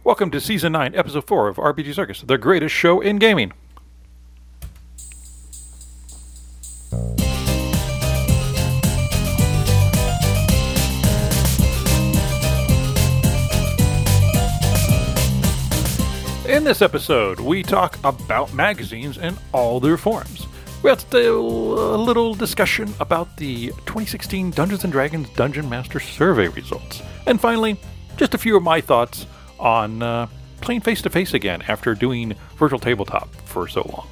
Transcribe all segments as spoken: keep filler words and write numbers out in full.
Welcome to Season nine, Episode four of R P G Circus, the greatest show in gaming. In this episode, we talk about magazines and all their forms. We have to do a little discussion about the twenty sixteen Dungeons and Dragons Dungeon Master Survey results. And finally, just a few of my thoughts on uh, playing face-to-face again after doing virtual tabletop for so long.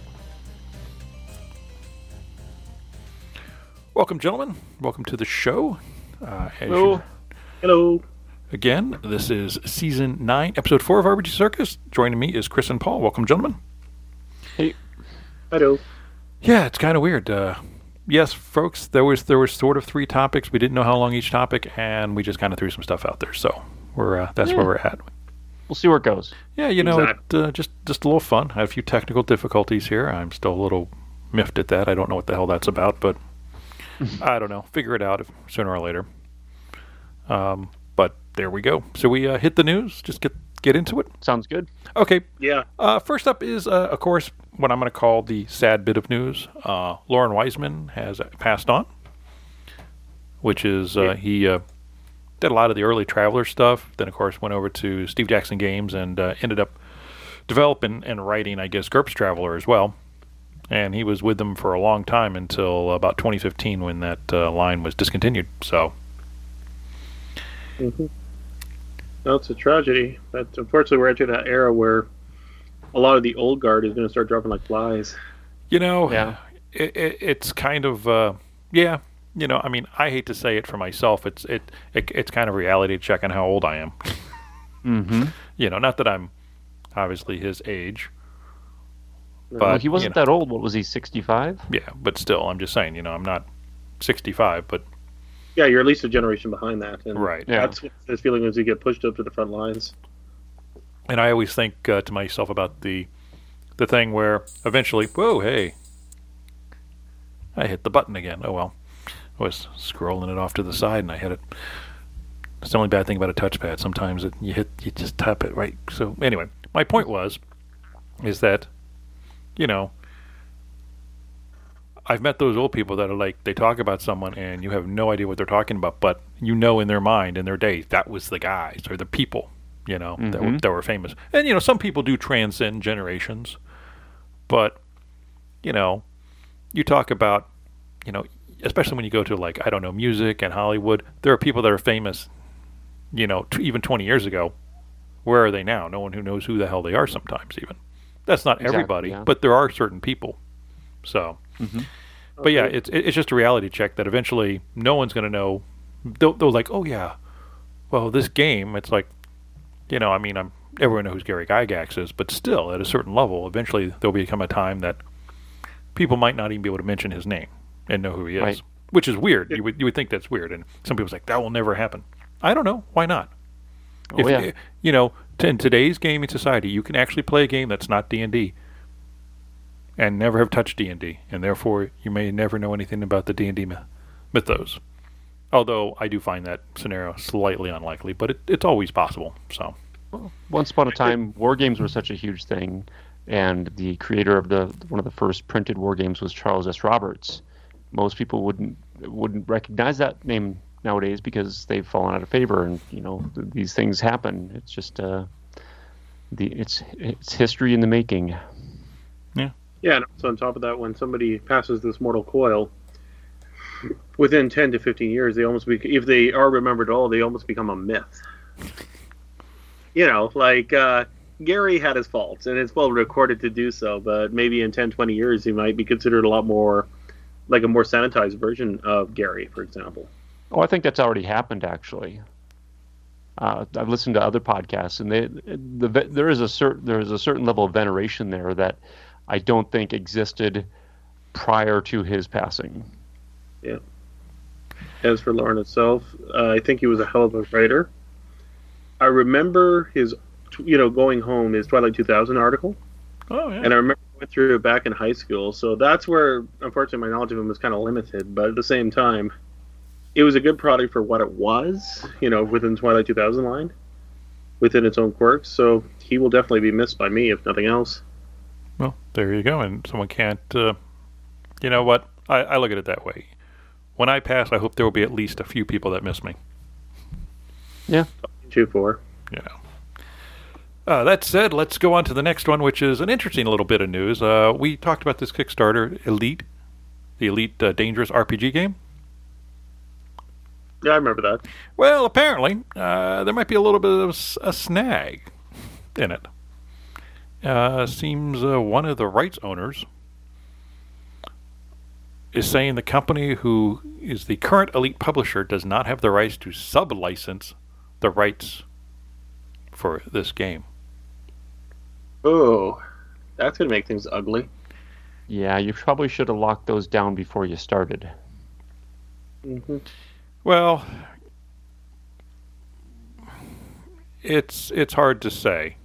Welcome, gentlemen. Welcome to the show. Uh, Hello. You... Hello. Again, this is Season nine, Episode four of R P G Circus. Joining me is Chris and Paul. Welcome, gentlemen. Hey. Hello. Yeah, it's kind of weird. Uh, yes, folks, there was there was sort of three topics. We didn't know how long each topic, and we just kind of threw some stuff out there. So we're uh, that's yeah. where we're at. We'll see where it goes. Yeah, you know, exactly. it, uh, just just a little fun. I had a few technical difficulties here. I'm still a little miffed at that. I don't know what the hell that's about, but I don't know. Figure it out if, sooner or later. Um, but there we go. So we uh, hit the news. Just get get into it. Sounds good. Okay. Yeah. Uh, first up is, uh, of course, what I'm going to call the sad bit of news. Uh, Lauren Wiseman has passed on, which is uh, Yeah. he uh, did a lot of the early Traveler stuff. Then, of course, went over to Steve Jackson Games and uh, ended up developing and writing, I guess, GURPS Traveler as well. And he was with them for a long time until about twenty fifteen when that uh, line was discontinued. So. Mm-hmm. No, it's a tragedy. But unfortunately, we're entering that era where a lot of the old guard is going to start dropping like flies. You know, yeah. it, it, it's kind of, uh, yeah, you know, I mean, I hate to say it for myself. It's it, it it's kind of reality check on how old I am. Mm-hmm. You know, not that I'm obviously his age. But, well, he wasn't you know, that old. What was he, sixty-five? Yeah, but still, I'm just saying, you know, I'm not sixty-five, but... Yeah, you're at least a generation behind that. And right. Yeah. That's what his feeling as you get pushed up to the front lines. And I always think uh, to myself about the the thing where eventually, whoa, hey, I hit the button again. Oh, well. I was scrolling it off to the side, and I hit it. It's the only bad thing about a touchpad. Sometimes it, you hit, you just tap it, right? So anyway, my point was, is that, you know, I've met those old people that are like, they talk about someone and you have no idea what they're talking about, but you know in their mind, in their days, that was the guys or the people, you know, mm-hmm. that, were, that were famous. And, you know, some people do transcend generations, but, you know, you talk about, you know, especially when you go to, like, I don't know, music and Hollywood, there are people that are famous, you know, t- even twenty years ago. Where are they now? No one who knows who the hell they are sometimes even. That's not exactly, everybody, yeah. but there are certain people. So, mm-hmm. but yeah, it's it's just a reality check that eventually no one's going to know. They'll, they'll like, oh yeah, well this game, it's like, you know, I mean, I'm everyone knows who Gary Gygax is, but still, at a certain level, eventually there'll become a time that people might not even be able to mention his name and know who he is, Right. which is weird. You would you would think that's weird, and some people's like, that will never happen. I don't know, why not? Oh, If, yeah. you know, t- in today's gaming society, you can actually play a game that's not D and D and never have touched D and D, and therefore you may never know anything about the D and D myth- mythos. Although I do find that scenario slightly unlikely, but it, it's always possible. So, Once upon a time, war games were such a huge thing, and the creator of the one of the first printed war games was Charles S. Roberts. Most people wouldn't wouldn't recognize that name nowadays because they've fallen out of favor, and you know th- these things happen. It's just uh, the it's it's history in the making. yeah. Yeah, and also on top of that, when somebody passes this mortal coil, within ten to fifteen years, they almost be, if they are remembered at all, they almost become a myth. You know, like uh, Gary had his faults, and it's well recorded to do so, but maybe in ten, twenty years, he might be considered a lot more, like a more sanitized version of Gary, for example. Oh, I think that's already happened, actually. Uh, I've listened to other podcasts, and they, the, there is a certain there is a certain level of veneration there that I don't think existed prior to his passing. Yeah. As for Lauren itself, uh, I think he was a hell of a writer. I remember his, you know, going home, his Twilight two thousand article. Oh yeah. And I remember going through it back in high school. So that's where, unfortunately, my knowledge of him was kind of limited. But at the same time, it was a good product for what it was, you know, within Twilight two thousand line. within its own quirks. So he will definitely be missed by me, if nothing else. Well, there you go. And someone can't. Uh, you know what? I, I look at it that way. When I pass, I hope there will be at least a few people that miss me. Yeah. Two four. You know. Uh, that said, let's go on to the next one, which is an interesting little bit of news. Uh, we talked about this Kickstarter, Elite, the Elite uh, Dangerous R P G game. Yeah, I remember that. Well, apparently, uh, there might be a little bit of a snag in it. Uh, seems uh, one of the rights owners is saying the company who is the current Elite publisher does not have the rights to sub-license the rights for this game. Oh, that's going to make things ugly. Yeah, you probably should have locked those down before you started. Mm-hmm. Well, it's it's hard to say.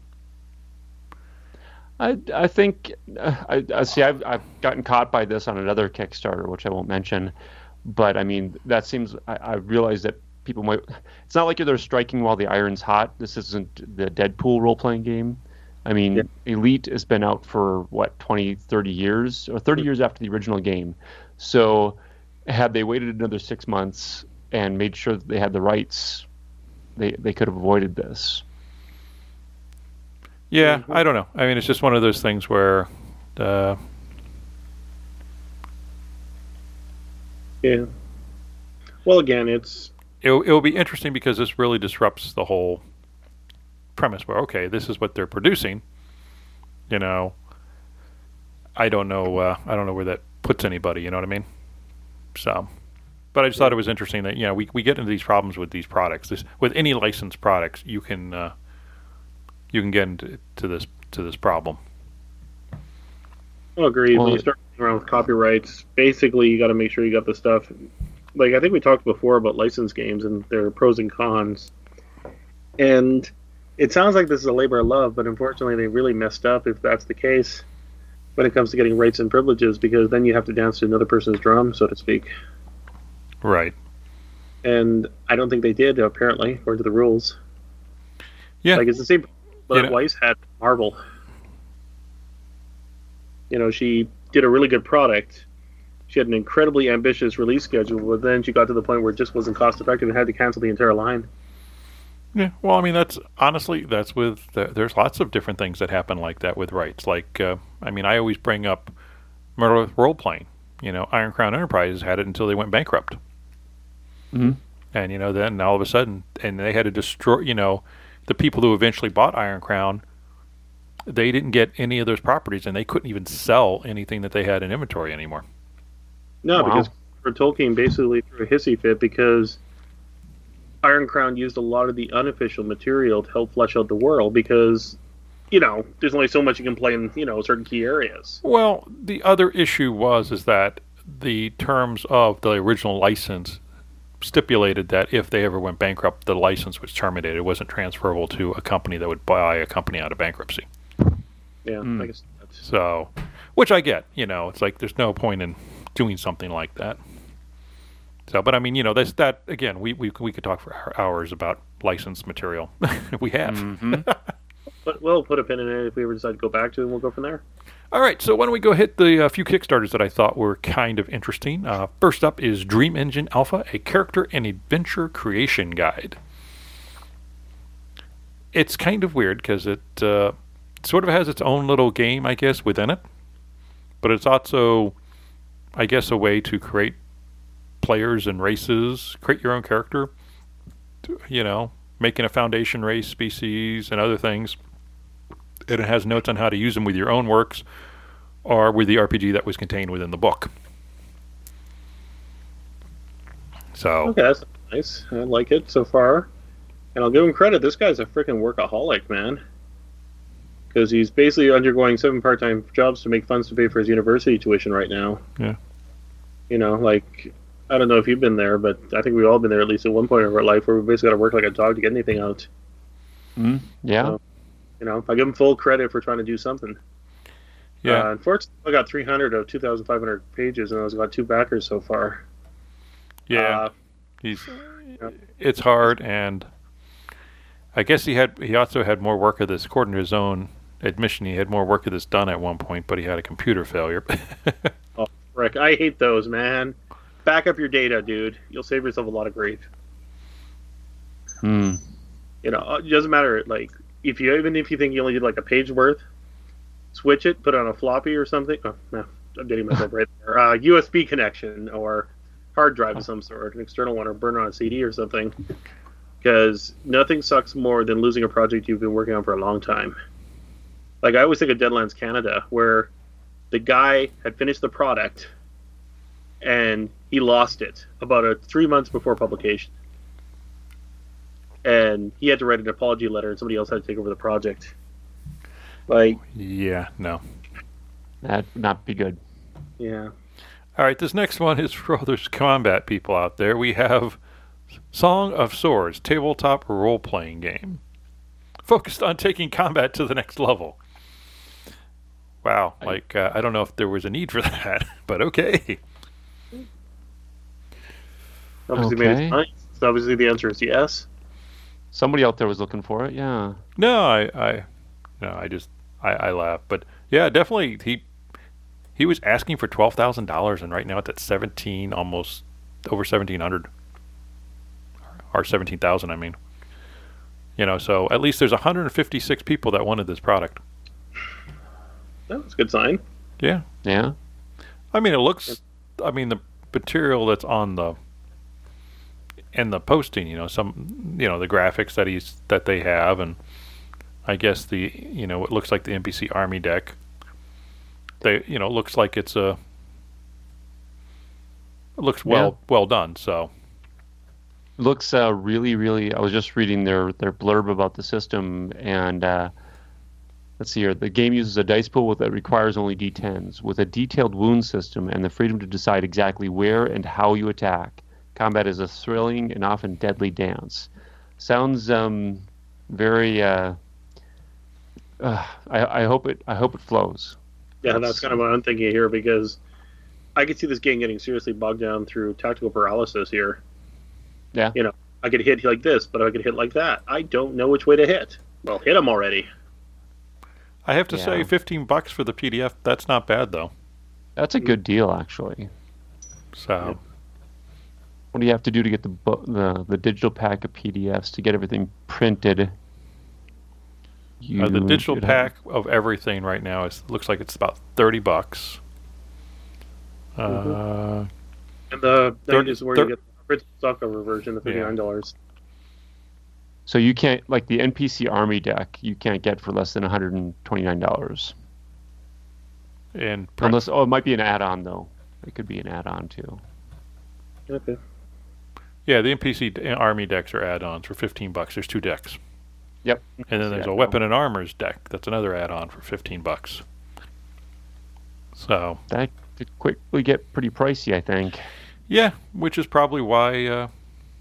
I I think uh, I, I see. I've I've gotten caught by this on another Kickstarter, which I won't mention. But I mean, that seems. I, I realize that people might. It's not like they're striking while the iron's hot. This isn't the Deadpool role-playing game. I mean, yeah. Elite has been out for what twenty, thirty years, or thirty years after the original game. So, had they waited another six months and made sure that they had the rights, they they could have avoided this. Yeah, I don't know. I mean, it's just one of those things where, uh, yeah. Well, again, it's it'll, it'll be interesting because this really disrupts the whole premise. Where okay, this is what they're producing. You know, I don't know. Uh, I don't know where that puts anybody. You know what I mean? So, but I just thought it was interesting that you know we we get into these problems with these products. This with any licensed products, you can. Uh, You can get into to this to this problem. I agree. Well, when you start around with copyrights, basically you got to make sure you got the stuff. Like I think we talked before about licensed games and their pros and cons. And it sounds like this is a labor of love, but unfortunately they really messed up if that's the case when it comes to getting rights and privileges, because then you have to dance to another person's drum, so to speak. Right. And I don't think they did, apparently, according to the rules. Yeah. Like it's the same. But You know, Weiss had Marvel. You know, she did a really good product. She had an incredibly ambitious release schedule, but then she got to the point where it just wasn't cost effective and had to cancel the entire line. Yeah, well, I mean, that's honestly, that's with, the, there's lots of different things that happen like that with rights. Like, uh, I mean, I always bring up Murder with Role Playing. You know, Iron Crown Enterprises had it until they went bankrupt. Mm-hmm. And, you know, then all of a sudden, and they had to destroy, you know, the people who eventually bought Iron Crown, they didn't get any of those properties, and they couldn't even sell anything that they had in inventory anymore. No, Wow. because for Tolkien basically threw a hissy fit because Iron Crown used a lot of the unofficial material to help flesh out the world because, you know, there's only so much you can play in, you know, certain key areas. Well, the other issue was is that the terms of the original license stipulated that if they ever went bankrupt, the license was terminated. It wasn't transferable to a company that would buy a company out of bankruptcy. Yeah, Mm. I guess that's... So, which I get, you know, it's like there's no point in doing something like that. So, but I mean, you know, that's that again. We we we could talk for hours about licensed material. We have. Mm-hmm. But we'll put a pin in it if we ever decide to go back to it, and we'll go from there. All right, so why don't we go hit the uh, few Kickstarters that I thought were kind of interesting. Uh, first up is Dream Engine Alpha, a character and adventure creation guide. It's kind of weird because it uh, sort of has its own little game, I guess, within it. But it's also, I guess, a way to create players and races, create your own character, you know, making a foundation race, species, and other things. And it has notes on how to use them with your own works or with the R P G that was contained within the book. So, Okay, that's nice. I like it so far. And I'll give him credit. This guy's a freaking workaholic, man. Because he's basically undergoing seven part-time jobs to make funds to pay for his university tuition right now. Yeah. You know, like, I don't know if you've been there, but I think we've all been there at least at one point of our life where we basically got to work like a dog to get anything out. Mm, yeah. So, you know, I give him full credit for trying to do something. yeah. Uh, unfortunately, I got three hundred of two thousand five hundred pages, and I've got two backers so far. yeah. Uh, He's, yeah. it's hard, and I guess he had he also had more work of this, according to his own admission. He had more work of this done at one point, but he had a computer failure. Oh, frick. I hate those, man. Back up your data, dude. You'll save yourself a lot of grief. Hmm. You know, it doesn't matter. Like, if you even if you think you only did like a page worth, switch it, put it on a floppy or something. Oh, no, I'm dating myself right there. Uh, U S B connection or hard drive of some sort, an external one, or burn it on a C D or something. Because nothing sucks more than losing a project you've been working on for a long time. Like, I always think of Deadlands Canada, where the guy had finished the product and he lost it about a, three months before publication. And he had to write an apology letter, and somebody else had to take over the project. Like, yeah, no. That would not be good. yeah. All right, this next one is for other combat people out there. We have Song of Swords, tabletop role-playing game, focused on taking combat to the next level. Wow, I, like, uh, I don't know if there was a need for that, but okay. Obviously Okay. made it nice. So obviously the answer is yes. Somebody out there was looking for it, yeah. No, I, I, no, I just, I, I laugh. But yeah, definitely, he, he was asking for twelve thousand dollars, and right now it's at seventeen, almost over seventeen hundred, or seventeen thousand. I mean, you know, so at least there's one hundred fifty-six people that wanted this product. That's a good sign. Yeah, Yeah. I mean, it looks, I mean, the material that's on the, and the posting, you know, some, you know, the graphics that he's, that they have, and I guess the, you know, it looks like the N P C Army deck. They, you know, it looks like it's a, it looks well, well done, so. Looks uh, really, really. I was just reading their, their blurb about the system, and uh, let's see here. The game uses a dice pool with, that requires only D tens, with a detailed wound system and the freedom to decide exactly where and how you attack. Combat is a thrilling and often deadly dance. Sounds um, very. Uh, uh, I, I hope it. I hope it flows. Yeah, That's- that's kind of what I'm thinking here, because I could see this game getting seriously bogged down through tactical paralysis here. Yeah. You know, I could hit like this, but I could hit like that. I don't know which way to hit. Well, hit him already. I have to Yeah. say, fifteen bucks for the P D F, that's not bad, though. That's a good deal, actually. So, What do you have to do to get the bu- the the digital pack of P D Fs to get everything printed? You, uh, the digital you'd have- pack of everything right now is looks like it's about thirty bucks. Uh, And the Thir- thing is where thir- you get the printed softcover version, the fifty-nine dollars. So you can't, like the N P C Army deck, you can't get for less than one hundred twenty-nine dollars. and pr- Unless, oh, it might be an add-on though. It could be an add-on too. Okay. yeah, the N P C d- Army decks are add-ons for fifteen bucks. There's two decks. Yep. And then there's Yeah, a I weapon and armors deck. That's another add-on for fifteen bucks. So, That could quickly get pretty pricey, I think. yeah, which is probably why uh,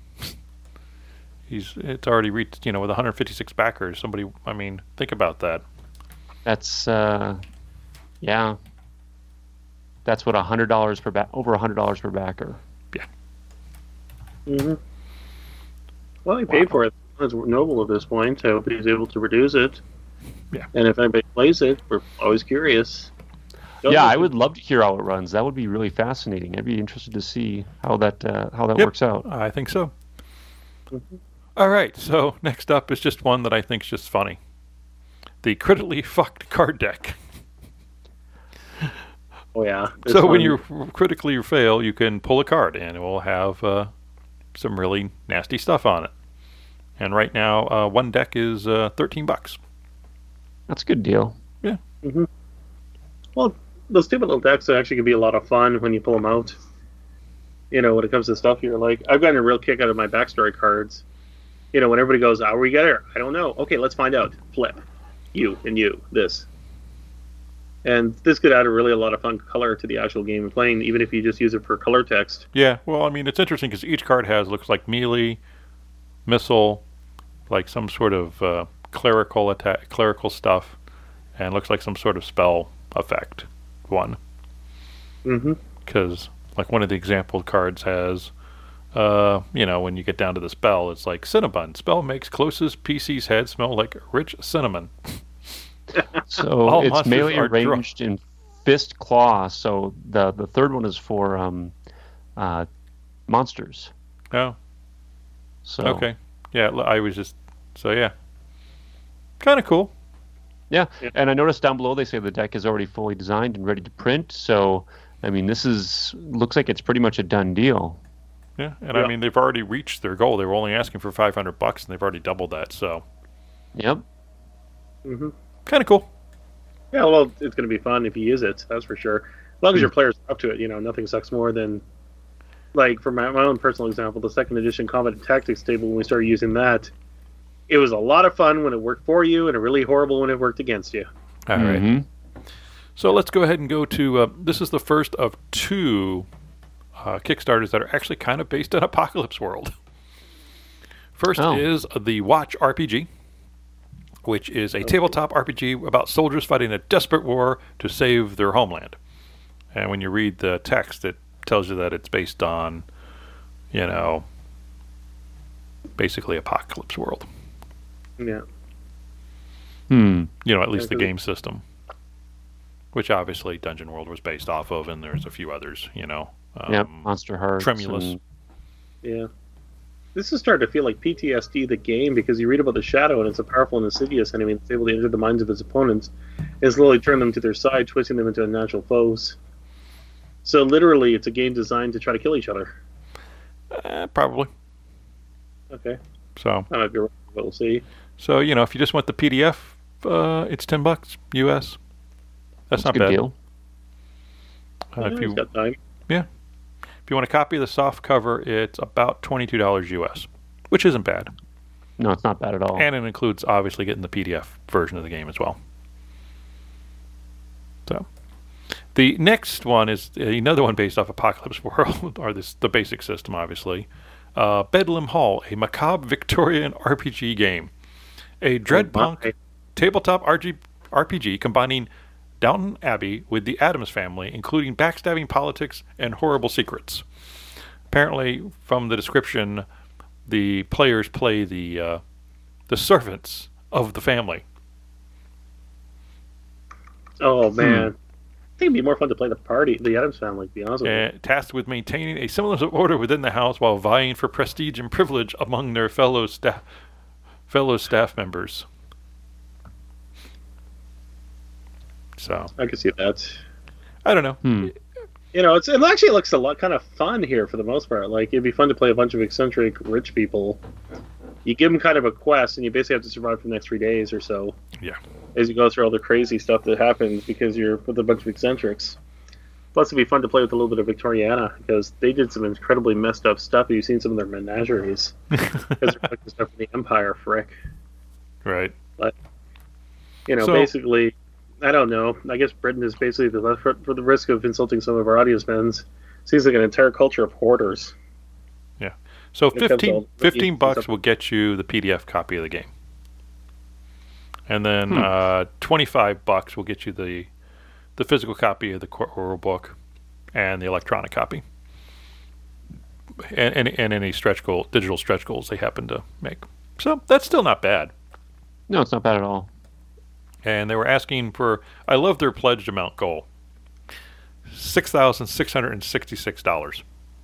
he's it's already reached, you know, with one hundred fifty-six backers. Somebody, I mean, think about that. That's, uh, yeah. That's what a hundred dollars per back, over a hundred dollars per backer. Mm-hmm. Well, he paid Wow. for it. It's noble at this point. I hope he's able to produce it. Yeah. And if anybody plays it, we're always curious. Don't Yeah, listen- I would love to hear how it runs. That would be really fascinating. I'd be interested to see how that uh, how that Yep. works out. I think so. Mhm. All right, so next up is just one that I think is just funny. The critically fucked card deck. Oh, yeah. This So when one- you critically fail, you can pull a card, and it will have uh, some really nasty stuff on it. And right now, uh, one deck is uh, thirteen bucks. That's a good deal. Well, those stupid little decks actually can be a lot of fun when you pull them out. You know, when it comes to stuff here, like I've gotten a real kick out of my backstory cards. You know, when everybody goes, "How are we get here?" I don't know. Okay, let's find out. Flip, you and you, this, and this could add a really a lot of fun color to the actual game of playing, even if you just use it for color text. Yeah, well, I mean, it's interesting because each card has looks like melee, missile, like some sort of uh, clerical attack, clerical stuff, and looks like some sort of spell effect. One. Mm-hmm. Because like one of the example cards has Uh, you know, when you get down to the spell, it's like Cinnabon. Spell makes closest P C's head smell like rich cinnamon. So All it's monsters melee are dra- ranged in fist claw. So the the third one is for um, uh, monsters. Oh, So okay. Yeah, l- I was just so yeah, kind of cool. yeah. Yeah. And I noticed down below they say the deck is already fully designed and ready to print. So I mean, this is looks like it's pretty much a done deal. Yeah, and Yeah. I mean they've already reached their goal. They were only asking for five hundred bucks, and they've already doubled that. So Yep. hmm kind of cool. Yeah, well, it's going to be fun if you use it. That's for sure. As long as your players are up to it, you know, nothing sucks more than, like, for my, my own personal example, the second edition Combat and Tactics table. When we started using that, it was a lot of fun when it worked for you, and really horrible when it worked against you. All right. Mhm. So let's go ahead and go to. Uh, this is the first of two uh, Kickstarters that are actually kind of based on Apocalypse World. First Oh. is the Watch R P G, which is a tabletop R P G about soldiers fighting a desperate war to save their homeland. And when you read the text, it tells you that it's based on, you know, basically Apocalypse World. Yeah. Hmm. You know, at least Yeah, the 'cause- game system, which obviously Dungeon World was based off of, and there's a few others, you know. Um, Yep. Monster Hearts. Tremulous. and- Yeah. This is starting to feel like P T S D the game, because you read about the Shadow, and it's a powerful and insidious enemy that's able to enter the minds of its opponents and slowly turn them to their side, twisting them into unnatural foes. So literally, it's a game designed to try to kill each other. eh, probably. Okay. So, I might be wrong, but we'll see. so you know, if you just want the P D F, uh, it's ten bucks U S. That's That's not a good bad. deal. Uh, Yeah, if he's you got time. if you want a copy of the soft cover, it's about twenty-two dollars U S, which isn't bad, No, it's not bad at all. and it includes obviously getting the P D F version of the game as well. So, the next one is another one based off Apocalypse World, or this the basic system, obviously. Uh, Bedlam Hall, a macabre Victorian R P G game, a Dreadpunk my. tabletop R G R P G combining Downton Abbey with the Addams Family, including backstabbing politics and horrible secrets. Apparently, from the description, the players play the uh, the servants of the family. Oh man, I think it'd be more fun to play the party, the Adams Family. To be honest with you. Uh, tasked with maintaining a semblance of order within the house while vying for prestige and privilege among their fellow staff fellow staff members. So I can see that. I don't know. Hmm. You know, it's it actually looks a lot kind of fun here for the most part. Like it'd be fun to play a bunch of eccentric rich people. You give them kind of a quest, and you basically have to survive for the next three days or so. Yeah. As you go through all the crazy stuff that happens because you're with a bunch of eccentrics. Plus, it'd be fun to play with a little bit of Victoriana, because they did some incredibly messed up stuff. Have you seen some of their menageries? Because they're collecting stuff from the Empire, frick. Right. You know, So- basically, I don't know. I guess Britain is basically the for, for the risk of insulting some of our audience fans. Seems like an entire culture of hoarders. So It comes fifteen, all- fifteen it's bucks up- will get you the P D F copy of the game. And then Hmm. uh, twenty-five bucks will get you the the physical copy of the core rule book and the electronic copy. And, and, and any stretch goal, digital stretch goals they happen to make. So that's still not bad. No, it's not bad at all. And they were asking for, I love their pledged amount goal, six thousand six hundred sixty-six dollars.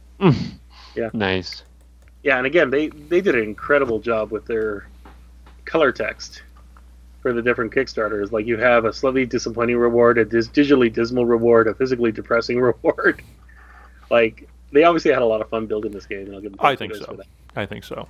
Nice. Yeah, and again, they, they did an incredible job with their color text for the different Kickstarters. Like, you have a slightly disappointing reward, a dis- digitally dismal reward, a physically depressing reward. Like, they obviously had a lot of fun building this game, and I'll give them I think kudos so. for that. I think so.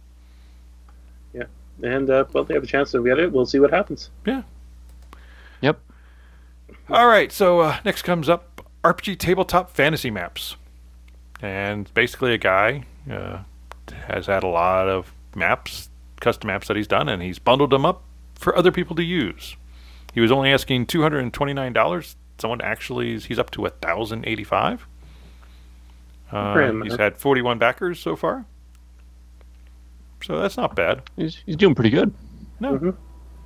And, uh, well, they have a chance to get it. We'll see what happens. Yep. All right, so uh, next comes up R P G tabletop fantasy maps, and basically a guy uh, has had a lot of maps, custom maps that he's done, and he's bundled them up for other people to use. He was only asking two hundred and twenty-nine dollars. Someone actually he's up to a thousand eighty-five. Uh, For him, he's huh? had forty-one backers so far, so that's not bad. He's, he's doing pretty good. No, Mhm.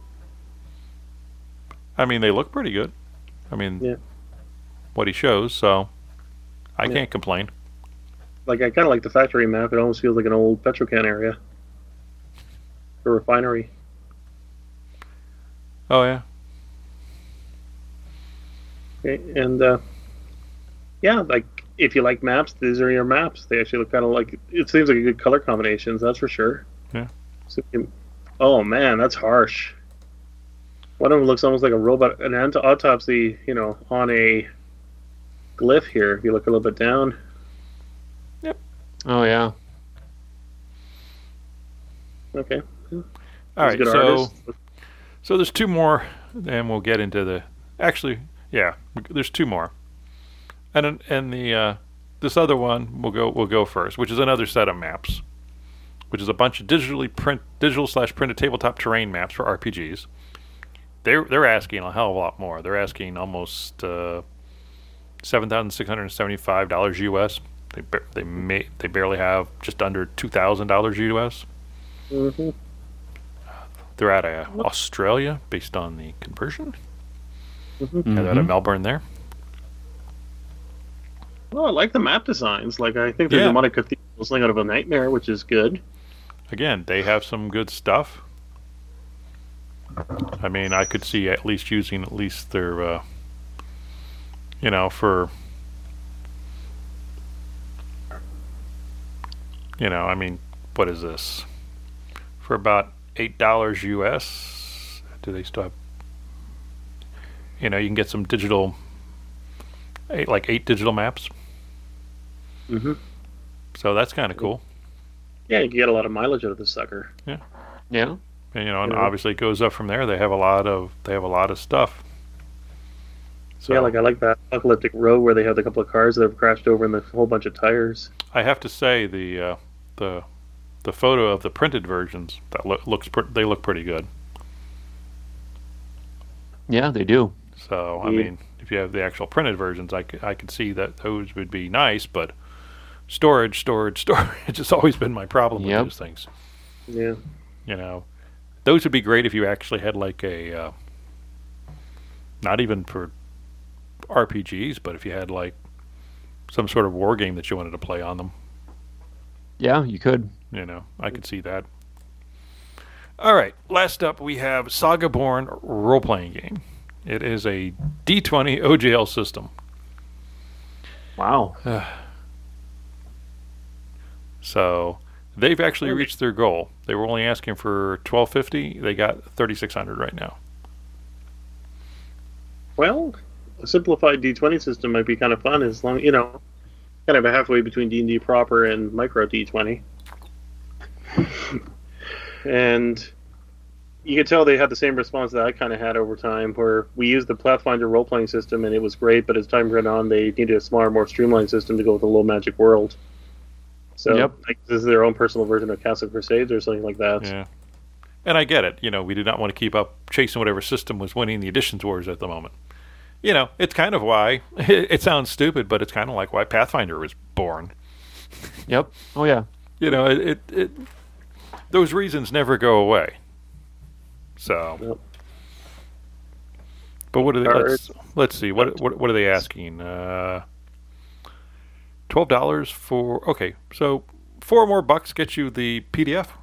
I mean they look pretty good. I mean, Yeah. what he shows, so I Yeah. can't complain. Like I kind of like the factory map. It almost feels like an old Petrocan area, a refinery. Oh yeah. Okay, and uh, yeah, like if you like maps, these are your maps. They actually look kind of like. It seems like a good color combinations. That's for sure. Yeah. So, oh man, that's harsh. One of them looks almost like a robot, an ant- autopsy, you know, on a glyph here. If you look a little bit down. Oh yeah. Okay. All right. Good So, artist. so there's two more, and we'll get into the. Actually, yeah, there's two more, and and the uh, this other one will go will go first, which is another set of maps, which is a bunch of digitally print digital slash printed tabletop terrain maps for R P Gs. They're they're asking a hell of a lot more. They're asking almost uh, seven thousand six hundred seventy five dollars U S. They ba- they may they barely have just under two thousand dollars U S. Mm-hmm. They're out of Australia, based on the conversion. Mm-hmm. And out of Melbourne there. Well, I like the map designs. Like I think the Yeah. demonic cathedral is something out of a nightmare, which is good. Again, they have some good stuff. I mean, I could see at least using at least their, uh, you know, for, you know, I mean, what is this? For about eight dollars U S, do they still have, you know, you can get some digital, eight, like eight digital maps. Mm-hmm. So that's kind of cool. Yeah, you can get a lot of mileage out of this sucker. Yeah. And, you know, and Yeah. obviously it goes up from there. They have a lot of they have a lot of stuff. So Yeah, like I like that apocalyptic road where they have a couple of cars that have crashed over and a whole bunch of tires. I have to say the uh, the the photo of the printed versions that lo- looks pr- they look pretty good. Yeah, they do. So I Yeah. mean, if you have the actual printed versions, I could I could see that those would be nice, but storage, storage, storage. It's just always been my problem Yep. with those things. Yeah. You know, those would be great if you actually had like a uh, not even for R P Gs, but if you had like some sort of war game that you wanted to play on them. Yeah, you could. You know, I could see that. All right, last up we have Sagaborn role-playing game. It is a D twenty O G L system. Wow. So they've actually reached their goal. They were only asking for twelve fifty. They got thirty-six hundred right now. Well, a simplified D twenty system might be kind of fun as long, you know, kind of a halfway between D and D proper and micro D twenty. And you could tell they had the same response that I kind of had over time, where we used the Pathfinder role-playing system and it was great, but as time went on, they needed a smaller, more streamlined system to go with the low magic world. So Yep. like, this is their own personal version of Castle Crusades or something like that. Yeah. And I get it. You know, we did not want to keep up chasing whatever system was winning the Editions Wars at the moment. You know, it's kind of why, it, it sounds stupid, but it's kind of like why Pathfinder was born. Yep. Oh yeah. You know, it, it, it those reasons never go away. So, Yep. but what are they? Let's, Cards. let's see. What what what are they asking? Uh, Twelve dollars for okay. So four more bucks gets you the P D F.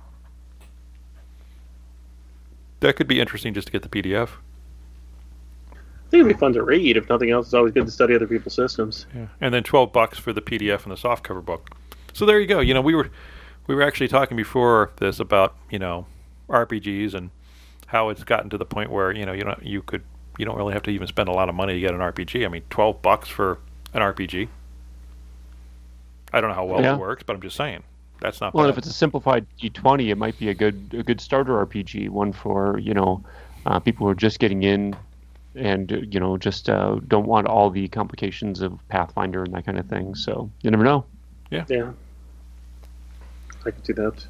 That could be interesting just to get the P D F. I think it'd be fun to read. If nothing else, it's always good to study other people's systems. Yeah, and then twelve bucks for the P D F and the softcover book. So there you go. You know, we were we were actually talking before this about you know R P Gs and how it's gotten to the point where you know you don't you could you don't really have to even spend a lot of money to get an R P G. I mean, twelve bucks for an R P G. I don't know how well Yeah. it works, but I'm just saying that's not Well, bad. if it's a simplified D twenty, it might be a good a good starter R P G, one for you know uh, people who are just getting in and uh, you know just uh, don't want all the complications of Pathfinder and that kind of thing. So you never know. Yeah. I could do that.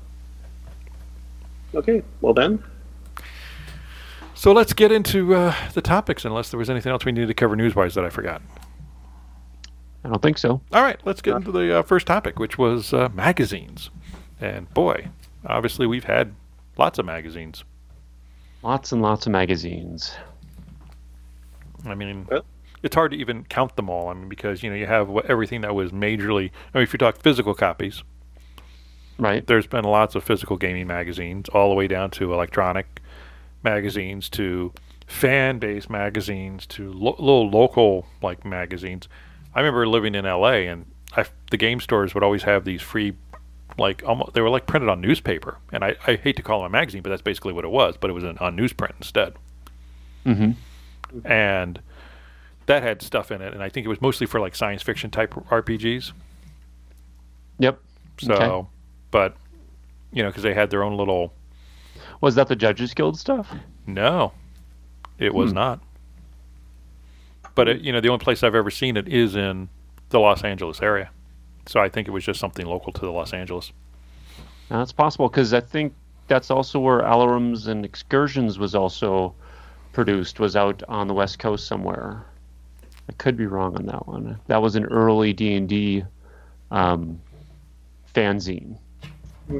Okay, well then. So let's get into uh, the topics, unless there was anything else we needed to cover news-wise that I forgot. I don't think so. All right, let's get into the uh, first topic, which was uh, magazines. And boy, obviously we've had lots of magazines. Lots and lots of magazines. I mean, Well- it's hard to even count them all. I mean, because you know you have what, everything that was majorly. I mean, if you talk physical copies, right? There's been lots of physical gaming magazines, all the way down to electronic magazines, to fan-based magazines, to lo- little local like magazines. I remember living in L A, and I, the game stores would always have these free, like almost, they were like printed on newspaper. And I, I hate to call them a magazine, but that's basically what it was. But it was an, on newsprint instead. Mm-hmm. And that had stuff in it, and I think it was mostly for like science fiction type R P Gs. Yep. So, okay. But you know, because they had their own little. Was that the Judges Guild stuff? No, it was Hmm. not. But it, you know, the only place I've ever seen it is in the Los Angeles area. So I think it was just something local to the Los Angeles. Now, that's possible, because I think that's also where Alarums and Excursions was also produced, was out on the West Coast somewhere. I could be wrong on that one. That was an early D and D um, fanzine. Mhm.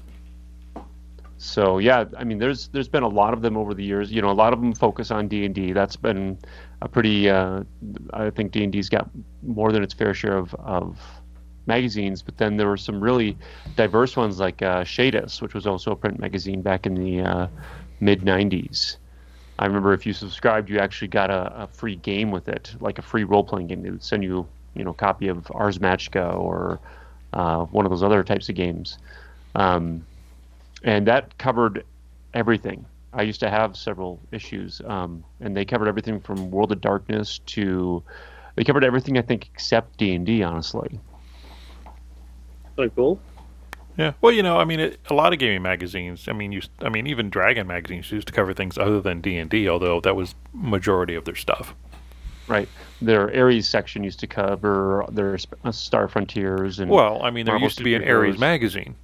So yeah, I mean, there's there's been a lot of them over the years. You know, a lot of them focus on D and D. That's been a pretty. Uh, I think D and D's got more than its fair share of, of magazines. But then there were some really diverse ones, like uh, Shadis, which was also a print magazine back in the uh, mid nineties. I remember if you subscribed, you actually got a, a free game with it, like a free role-playing game. They would send you, you know, a copy of Ars Magica or uh, one of those other types of games. Um, and that covered everything. I used to have several issues, um, and they covered everything from World of Darkness to... They covered everything, I think, except D and D, honestly. Like cool. Yeah. Well, you know, I mean, it, a lot of gaming magazines. I mean, used, I mean, even Dragon magazines used to cover things other than D and D, although that was majority of their stuff. Right. Their Ares section used to cover their Star Frontiers and... Well, I mean, there Marvel used to be an Superheroes. Ares magazine.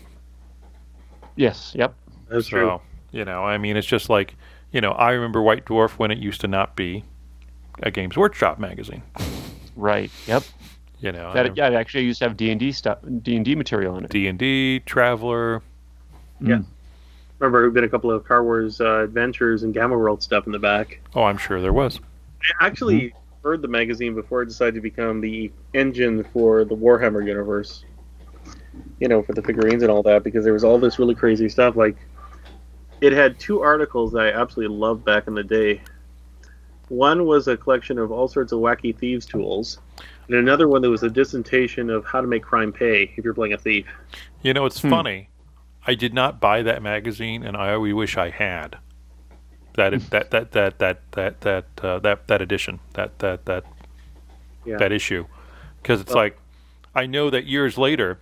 Yes. Yep. That's so, true. you know, I mean, it's just like, you know, I remember White Dwarf when it used to not be a Games Workshop magazine. Right. Yep. You know, That yeah, it actually used to have D and D stuff, D and D material in it. D and D, Traveler. Yeah. Mm. Remember, there have been a couple of Car Wars uh, Adventures and Gamma World stuff in the back. Oh, I'm sure there was. I actually heard the magazine before it decided to become the engine for the Warhammer universe. You know, for the figurines and all that, because there was all this really crazy stuff. Like, it had two articles that I absolutely loved back in the day. One was a collection of all sorts of wacky thieves' tools, and another one that was a dissertation of how to make crime pay if you're playing a thief. You know, it's Hmm. funny. I did not buy that magazine, and I always wish I had. That that that that that that that uh, that that edition, that that that Yeah. that issue, because it's Well- like, I know that years later,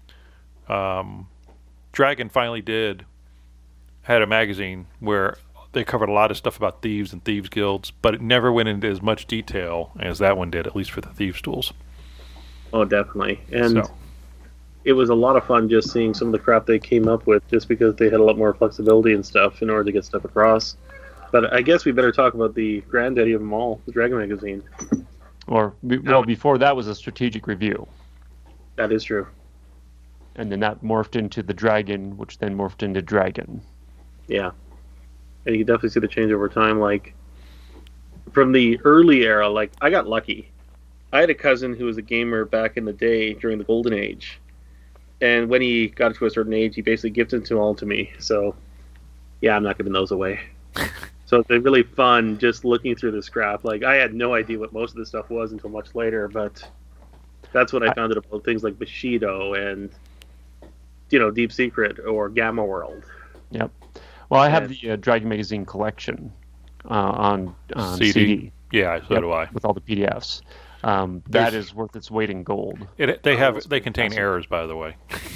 um, Dragon finally did had a magazine where they covered a lot of stuff about thieves and thieves guilds, but it never went into as much detail as that one did, at least for the thieves tools. Oh, definitely. And So. it was a lot of fun just seeing some of the crap they came up with, just because they had a lot more flexibility and stuff in order to get stuff across. But I guess we better talk about the granddaddy of them all, the Dragon magazine. Or be- well, before that was a strategic review, That is true. and then that morphed into the Dragon, which then morphed into Dragon. Yeah. And you can definitely see the change over time. Like, from the early era, like, I got lucky. I had a cousin who was a gamer back in the day during the Golden Age. And when he got to a certain age, he basically gifted them all to me. So, yeah, I'm not giving those away. So it's been really fun just looking through this crap. Like, I had no idea what most of this stuff was until much later, but that's what I, I- found out about things like Bushido and, you know, Deep Secret or Gamma World. Yep. Well, I have Yeah. the uh, Dragon magazine collection uh, on, on C D. C D. Yeah, so Yep, do I. with all the P D Fs. Um, that There's- is worth its weight in gold. It, they Oh, have that's they contain awesome. errors, by the way.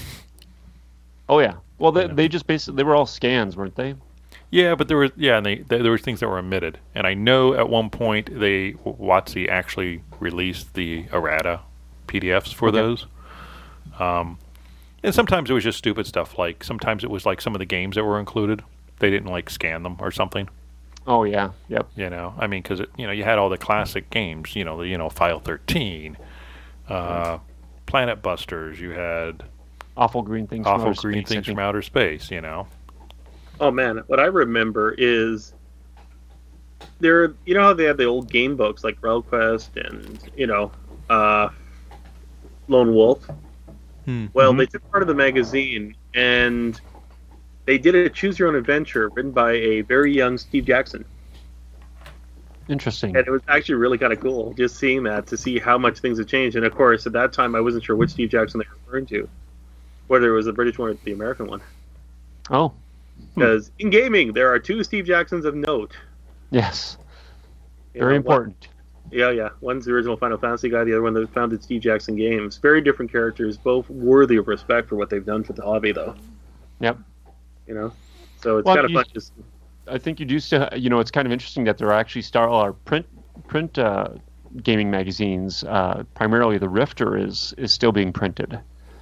Oh yeah. Well, they, Yeah. they just basically they were all scans, weren't they? Yeah, but there was yeah, and they, they, there were things that were omitted, and I know at one point they WotC actually released the errata P D Fs for Okay. those. Um, and sometimes it was just stupid stuff. Like sometimes it was like some of the games that were included, they didn't like scan them or something. Oh yeah. Yep. You know, I mean, because you know you had all the classic games. You know, the you know File thirteen, uh, Planet Busters. You had Awful Green Things. from Awful Outer Green Space, I Things think. from Outer Space. You know. Oh man, what I remember is they're you know how they have the old game books like RelQuest and you know uh, Lone Wolf. Hmm. Well, Mhm. they took part of the magazine and they did a choose your own adventure written by a very young Steve Jackson. Interesting. And it was actually really kind of cool just seeing that to see how much things have changed. And of course, at that time, I wasn't sure which Steve Jackson they were referring to, whether it was the British one or the American one. Oh, Because in gaming, there are two Steve Jacksons of note. yes. You Very know, important. One, yeah, yeah. One's the original Final Fantasy guy, the other one that founded Steve Jackson Games. Very different characters, both worthy of respect for what they've done for the hobby, though. Yep. You know, so it's Well, kind of you- fun. Just I think you do still, you know, it's kind of interesting that there are actually star are print print uh, gaming magazines. Uh, primarily, the Rifter is is still being printed.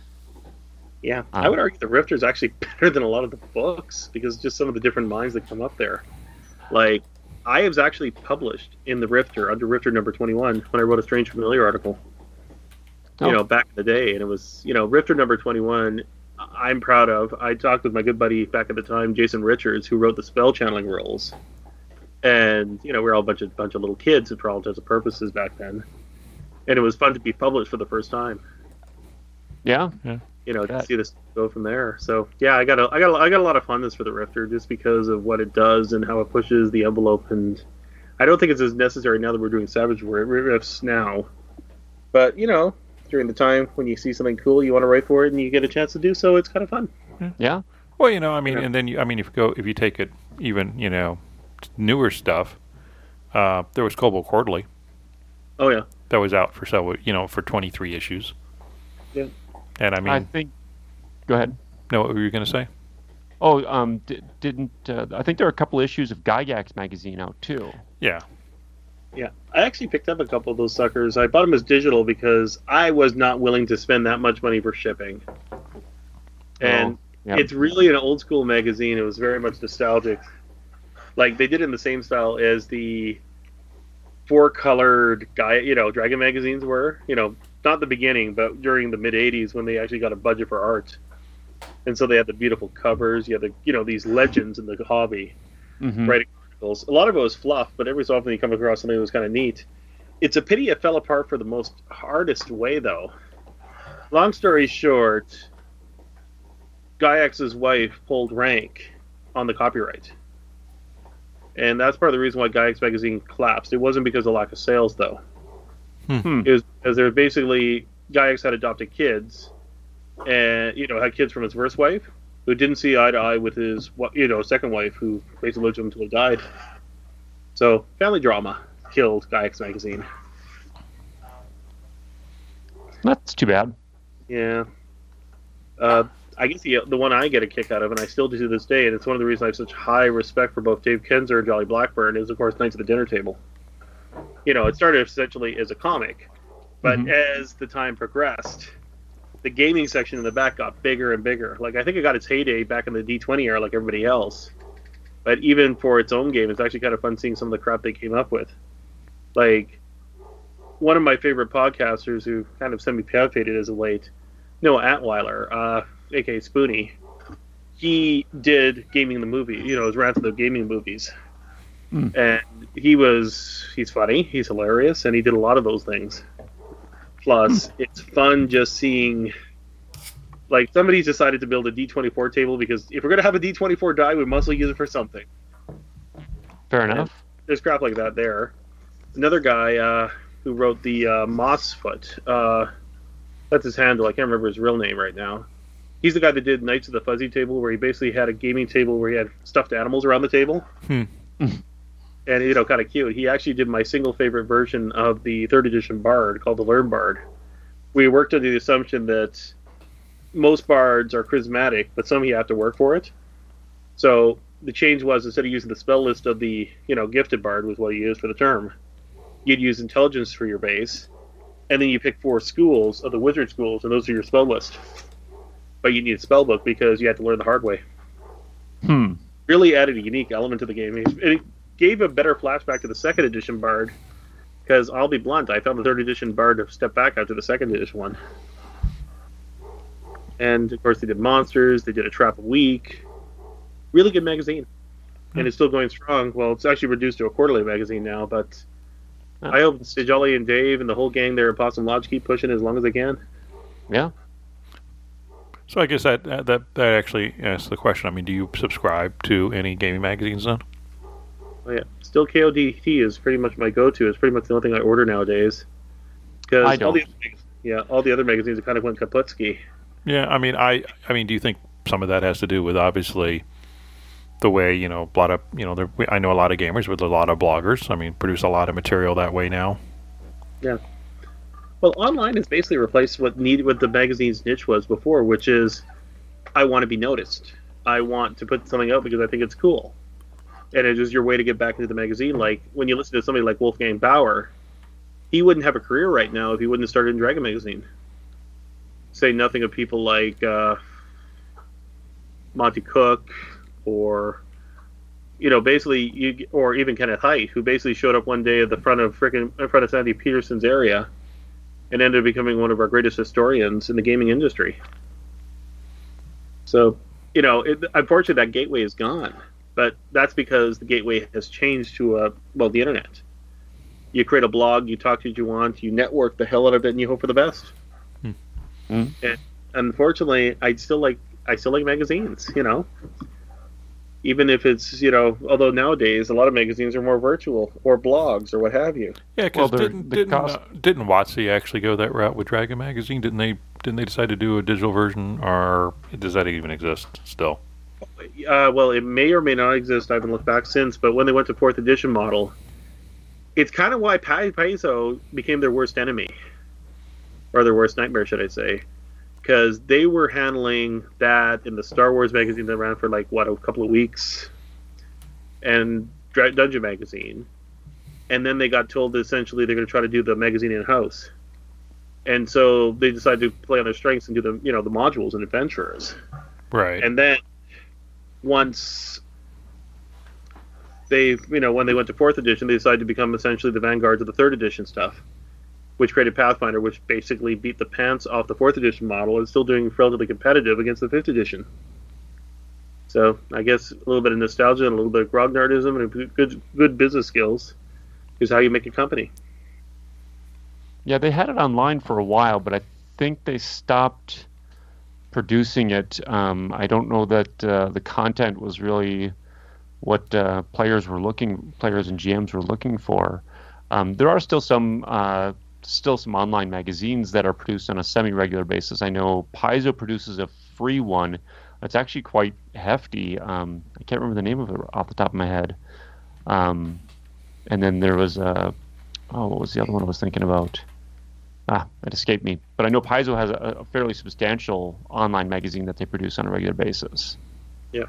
Yeah, Um, I would argue the Rifter is actually better than a lot of the books because just some of the different minds that come up there. Like, I was actually published in the Rifter under Rifter number twenty-one when I wrote a Strange Familiar article. Oh. You know, back in the day, and it was you know Rifter number twenty-one. I'm proud of. I talked with my good buddy back at the time, Jason Richards, who wrote the spell channeling rules. And you know, we were all a bunch of bunch of little kids for all intents and purposes back then, and it was fun to be published for the first time. Yeah. You know, to That- see this go from there. So yeah, I got a, I got, a, I got a lot of fondness for the Rifter just because of what it does and how it pushes the envelope. And I don't think it's as necessary now that we're doing Savage Rifts now. But you know, during the time when you see something cool, you want to write for it, and you get a chance to do so, it's kind of fun. Yeah. Well, you know, I mean, Yeah. and then you, I mean, if you go, if you take it even, you know, newer stuff, uh, there was Cobalt Quarterly Oh yeah, that was out for so you know for twenty-three issues. Yeah. And I mean, I think. Go ahead. no, what were you going to say? Oh, um, di- didn't uh, I think there are a couple issues of Gygax magazine out too? Yeah. yeah. I actually picked up a couple of those suckers. I bought them as digital because I was not willing to spend that much money for shipping. And Oh, yeah. it's really an old school magazine. It was very much nostalgic. Like they did it in the same style as the four colored guy, you know, Dragon magazines were. You know, not the beginning, but during the mid eighties when they actually got a budget for art. And so they had the beautiful covers. You had the, you know, these legends in the hobby Mhm. writing articles. A lot of it was fluff, but every so often you come across something that was kind of neat. It's a pity it fell apart for the most hardest way, though. Long story short, Gygax's wife pulled rank on the copyright. And that's part of the reason why Gygax magazine collapsed. It wasn't because of lack of sales, though. Hmm. It was because there was basically Gygax had adopted kids, and you know had kids from his first wife, who didn't see eye to eye with his wa- you know second wife, who basically lived with him until he died. So family drama killed Gygax magazine. That's too bad. Yeah. Uh, I guess the the one I get a kick out of, and I still do to this day, and it's one of the reasons I have such high respect for both Dave Kenzer and Jolly Blackburn, is of course Knights of the Dinner Table. You know, it started essentially as a comic, but Mhm. as the time progressed, the gaming section in the back got bigger and bigger. Like I think it got its heyday back in the D twenty era, like everybody else. But even for its own game, it's actually kind of fun seeing some of the crap they came up with. Like one of my favorite podcasters, who kind of semi-faded as of late, Noah Atweiler, uh, aka Spoonie, he did gaming the movie. You know, his rants of the gaming movies, Mm. and he was he's funny, he's hilarious, and he did a lot of those things. Plus, it's fun just seeing, like, somebody's decided to build a D twenty-four table because if we're gonna have a D twenty-four die, we must use it for something. Fair enough. There's crap like that there. Another guy uh, who wrote the uh, Mossfoot, uh, that's his handle. I can't remember his real name right now. He's the guy that did Knights of the Fuzzy Table, where he basically had a gaming table where he had stuffed animals around the table. Hmm. And, you know, kind of cute. He actually did my single favorite version of the third edition Bard called the Learn Bard. We worked under the assumption that most bards are charismatic, but some you have to work for it. So the change was, instead of using the spell list of the, you know, gifted bard was what you used for the term, you'd use intelligence for your base, and then you pick four schools of the wizard schools, and those are your spell list. But you need a spell book because you had to learn the hard way. Hmm. Really added a unique element to the game. It gave a better flashback to the second edition bard, because I'll be blunt, I found the third edition bard to step back after the second edition one. And of course they did monsters, they did a trap a week. Really good magazine. and it's still going strong. Well, it's actually reduced to a quarterly magazine now, but Oh, I hope Jolly and Dave and the whole gang there at Possum Lodge keep pushing as long as they can. Yeah. So I guess that that that actually asks the question. I mean, do you subscribe to any gaming magazines then? Oh, yeah. Still, K O D T is pretty much my go-to. It's pretty much the only thing I order nowadays. Because I all don't. the other mag- yeah, all the other magazines have kind of went kaputski. Yeah, I mean, I I mean, do you think some of that has to do with obviously the way, you know, a lot of, you know, there, I know a lot of gamers with a lot of bloggers. I mean, produce a lot of material that way now. Yeah. Well, online has basically replaced what need what the magazine's niche was before, which is I want to be noticed. I want to put something out because I think it's cool. And it is your way to get back into the magazine. Like, when you listen to somebody like Wolfgang Bauer, he wouldn't have a career right now if he wouldn't have started in Dragon Magazine. Say nothing of people like uh, Monty Cook, or, you know, basically, you, or even Kenneth Haidt, who basically showed up one day at the front of frickin' in front of Sandy Peterson's area, and ended up becoming one of our greatest historians in the gaming industry. So, you know, it, unfortunately, that gateway is gone, but that's because the gateway has changed to a well, the internet. You create a blog, you talk to who you want, you network the hell out of it, and you hope for the best. Hmm. Mm. And unfortunately, I still like I still like magazines, you know. Even if it's, you know, although nowadays a lot of magazines are more virtual or blogs or what have you. Yeah, because Well, they're- didn't the didn't, cost- uh, didn't WotC actually go that route with Dragon Magazine? Didn't they didn't they decide to do a digital version, or does that even exist still? Uh, well, it may or may not exist. I haven't looked back since, but when they went to fourth edition model, it's kind of why Pa- Paizo became their worst enemy, or their worst nightmare, should I say? Because they were handling that in the Star Wars magazine that ran for like what a couple of weeks, and Dra- Dungeon magazine, and then they got told that essentially they're going to try to do the magazine in house, and so they decided to play on their strengths and do the you know the modules and adventurers. Right. And then once they, you know, when they went to fourth edition, they decided to become essentially the vanguards of the third edition stuff, which created Pathfinder, which basically beat the pants off the fourth edition model and still doing relatively competitive against the fifth edition. So I guess a little bit of nostalgia and a little bit of grognardism and good good business skills is how you make a company. Yeah, they had it online for a while, but I think they stopped producing it. Um, I don't know that uh, the content was really what uh, players were looking, players and G Ms were looking for. Um, there are still some, uh, still some online magazines that are produced on a semi-regular basis. I know Paizo produces a free one that's actually quite hefty. Um, I can't remember the name of it off the top of my head. Um, and then there was a, oh, what was the other one I was thinking about? Ah, it escaped me. But I know Paizo has a, a fairly substantial online magazine that they produce on a regular basis. Yeah.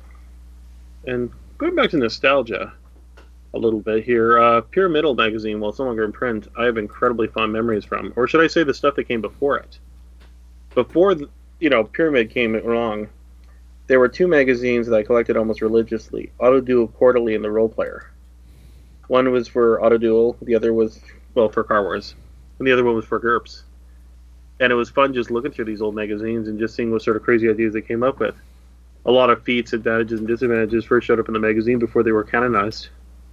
And going back to nostalgia a little bit here, uh, Pyramidal magazine, while it's no longer in print, I have incredibly fond memories from. Or should I say the stuff that came before it? Before, the, you know, Pyramid came along, there were two magazines that I collected almost religiously, Auto Duel Quarterly and The Role Player. One was for Auto Duel, the other was, well, for Car Wars. And the other one was for GURPS. And it was fun just looking through these old magazines and just seeing what sort of crazy ideas they came up with. A lot of feats, advantages, and disadvantages first showed up in the magazine before they were canonized.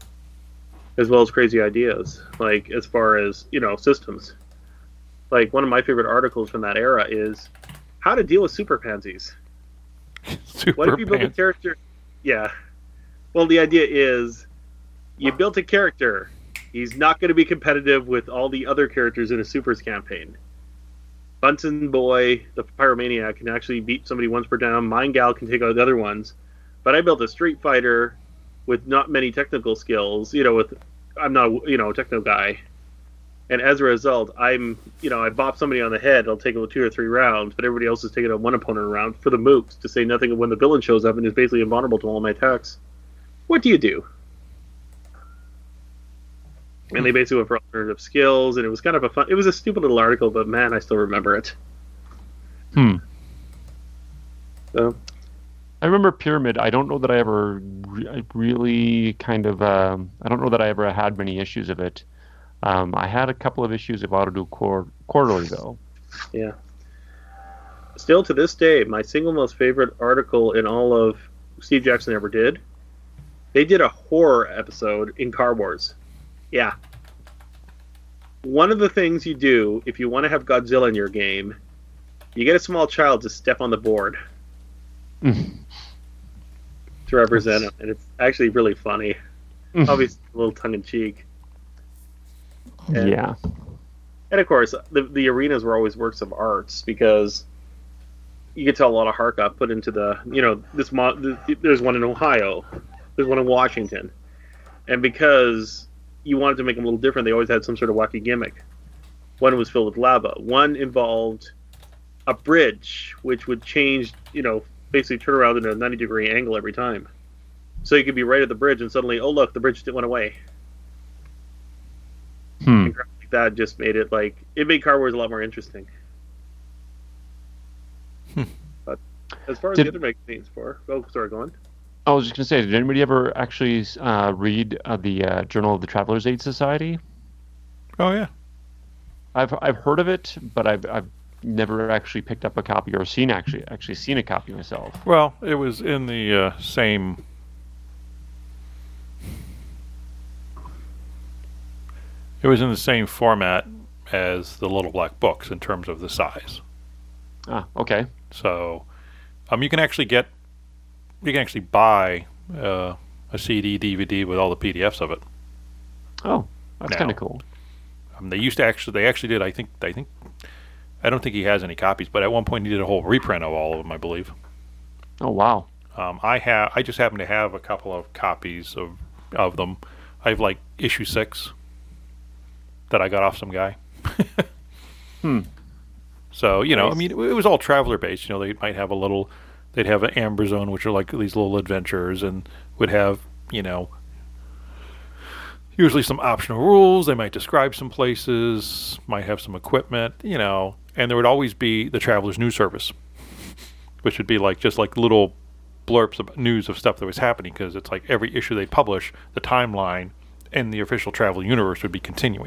As well as crazy ideas, like as far as, you know, systems. Like, one of my favorite articles from that era is how to deal with super pansies. Super What if you build a Pan- character? Yeah. Well, the idea is you built a character. He's not going to be competitive with all the other characters in a Supers campaign. Bunsen Boy, the Pyromaniac, can actually beat somebody once per down. Mind Gal can take out the other ones. But I built a Street Fighter with not many technical skills. You know, with I'm not a, you know a techno guy, and as a result, I'm you know I bop somebody on the head. I'll take it with two or three rounds, but everybody else is taking out one opponent around for the mooks. To say nothing of when the villain shows up and is basically invulnerable to all my attacks. What do you do? And they basically went for alternative skills, and it was kind of a fun. It was a stupid little article, but man, I still remember it. Hmm. So, I remember Pyramid. I don't know that I ever re- I really kind of. Um, I don't know that I ever had many issues of it. Um, I had a couple of issues of Auto Duel Quar- Quarterly though. yeah. Still to this day, my single most favorite article in all of Steve Jackson ever did They did a horror episode in Car Wars. Yeah. One of the things you do if you want to have Godzilla in your game, you get a small child to step on the board to represent him, and it's actually really funny. Obviously, a little tongue in cheek. And, yeah. And of course, the the arenas were always works of arts because you could tell a lot of heart got put into the, you know, this mo- the, there's one in Ohio, there's one in Washington, and because you wanted to make them a little different, they always had some sort of wacky gimmick. One was filled with lava. One involved a bridge, which would change, you know, basically turn around in a ninety degree angle every time. So you could be right at the bridge and suddenly, oh look, the bridge went away. Hmm. And like that just made it like, it made Car Wars a lot more interesting. Hmm. But as far as Did, the other magazines for, oh, sorry, go on. I was just going to say, did anybody ever actually uh, read uh, the uh, Journal of the Traveler's Aid Society? Oh yeah. I've I've heard of it, but I've I've never actually picked up a copy or seen actually actually seen a copy myself. Well, it was in the uh, same. It was in the same format as the Little Black Books in terms of the size. Ah, okay. So, um, you can actually get, you can actually buy uh, a C D, D V D with all the P D Fs of it. Oh, that's Now. kind of cool. Um, they used to actually, they actually did. I think, I think, I don't think he has any copies, but at one point he did a whole reprint of all of them, I believe. Oh, wow. Um, I have, I just happen to have a couple of copies of of them. I have like issue six that I got off some guy. Hmm. So, you know, Nice. I mean, it, it was all traveler based. You know, they might have a little, they'd have an Amber Zone, which are like these little adventures, and would have, you know, usually some optional rules. They might describe some places, might have some equipment, you know, and there would always be the Traveler's News Service, which would be like just like little blurbs of news of stuff that was happening, because it's like every issue they publish, the timeline and the official Traveler universe would be continuing.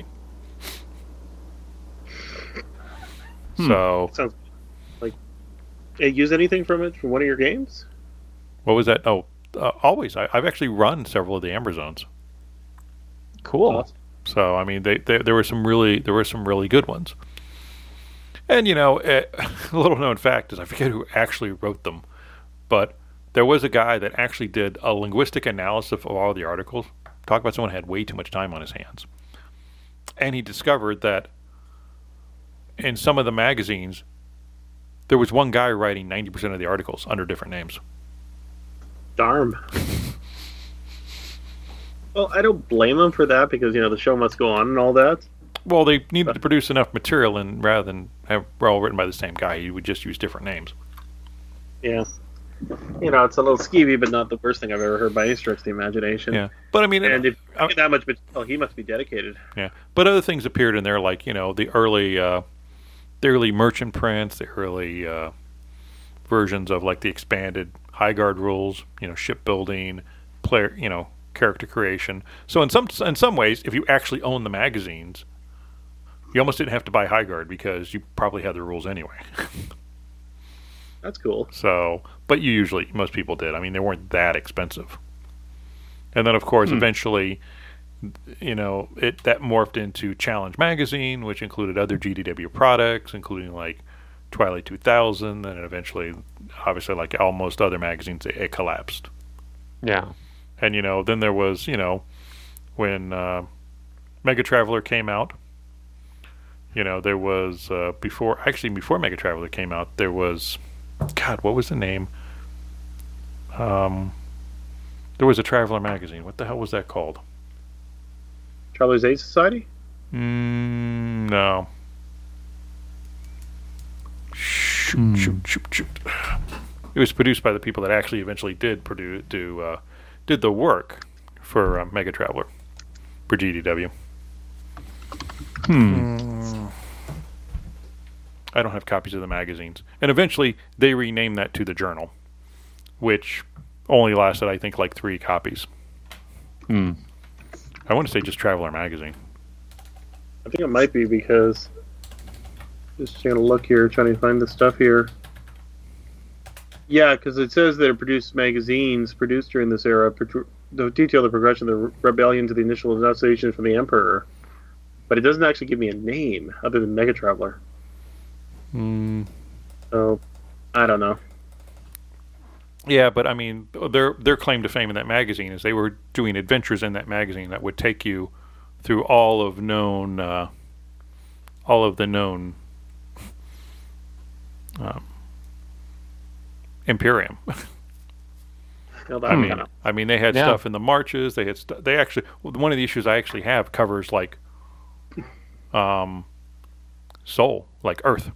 Hmm. So, Sounds like, hey, use anything from it from one of your games? what was that? Oh, uh, always. I, I've actually run several of the Amber Zones. Cool. Awesome. So I mean, they, they there were some really there were some really good ones. And you know, eh, a little known fact is I forget who actually wrote them, but there was a guy that actually did a linguistic analysis of all the articles. Talk about someone who had way too much time on his hands, and he discovered that in some of the magazines, there was one guy writing ninety percent of the articles under different names. Darn. Well, I don't blame him for that because, you know, the show must go on and all that. Well, they needed to produce enough material, and rather than have were all written by the same guy, he would just use different names. Yeah. You know, it's a little skeevy, but not the worst thing I've ever heard by any stretch of the imagination. Yeah, but I mean, And if I- you get that much material, he must be dedicated. yeah, but other things appeared in there, like you know the early, uh, the early merchant prints, the early uh, versions of like the expanded High Guard rules, you know, shipbuilding, player, you know, character creation. So in some in some ways, if you actually own the magazines, you almost didn't have to buy High Guard because you probably had the rules anyway. That's cool. So, but you usually, most people did. I mean, they weren't that expensive. And then, of course, Hmm. eventually, you know, it that morphed into Challenge Magazine, which included other G D W products, including like Twilight two thousand, and eventually, obviously, like almost other magazines, it, it collapsed. Yeah. And you know, then there was, you know, when uh, Mega Traveler came out. You know, there was uh, before actually before Mega Traveler came out, there was, God, what was the name? Um, there was a Traveler magazine. What the hell was that called? Traveler's Aid Society? Mm, no. Shoot, Hmm. shoot, shoot, shoot. It was produced by the people that actually eventually did produce, do, uh, did the work for uh, Mega Traveler for G D W. Hmm. I don't have copies of the magazines. And eventually, they renamed that to the Journal, which only lasted, I think, like three copies. Hmm. I want to say just Traveler Magazine. I think it might be because just taking a look here, trying to find the stuff here. Yeah, because it says that it produced magazines produced during this era, pro- the detail the progression of the rebellion to the initial denunciation from the Emperor, but it doesn't actually give me a name other than Mega Traveler. Mm. So, I don't know. Yeah, but I mean, their their claim to fame in that magazine is they were doing adventures in that magazine that would take you through all of known, uh, all of the known um, Imperium. You know, I mean, kinda, I mean, they had Yeah. stuff in the marches. They had st- they actually one of the issues I actually have covers like, um, Soul, like Earth.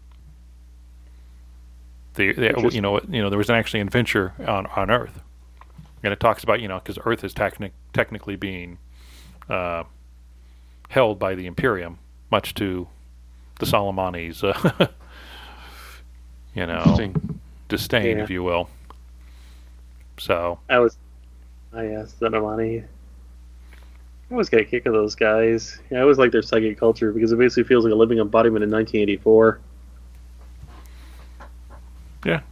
The, the you know you know there was an actually adventure on, on Earth, and it talks about you know because Earth is technic- technically being uh, held by the Imperium, much to the Solomani's uh, you know Interesting. disdain, Yeah. if you will. So I was, I yes, Zenamani. I always get a kick of those guys. Yeah, I always like their psychic culture because it basically feels like a living embodiment in nineteen eighty-four. yeah,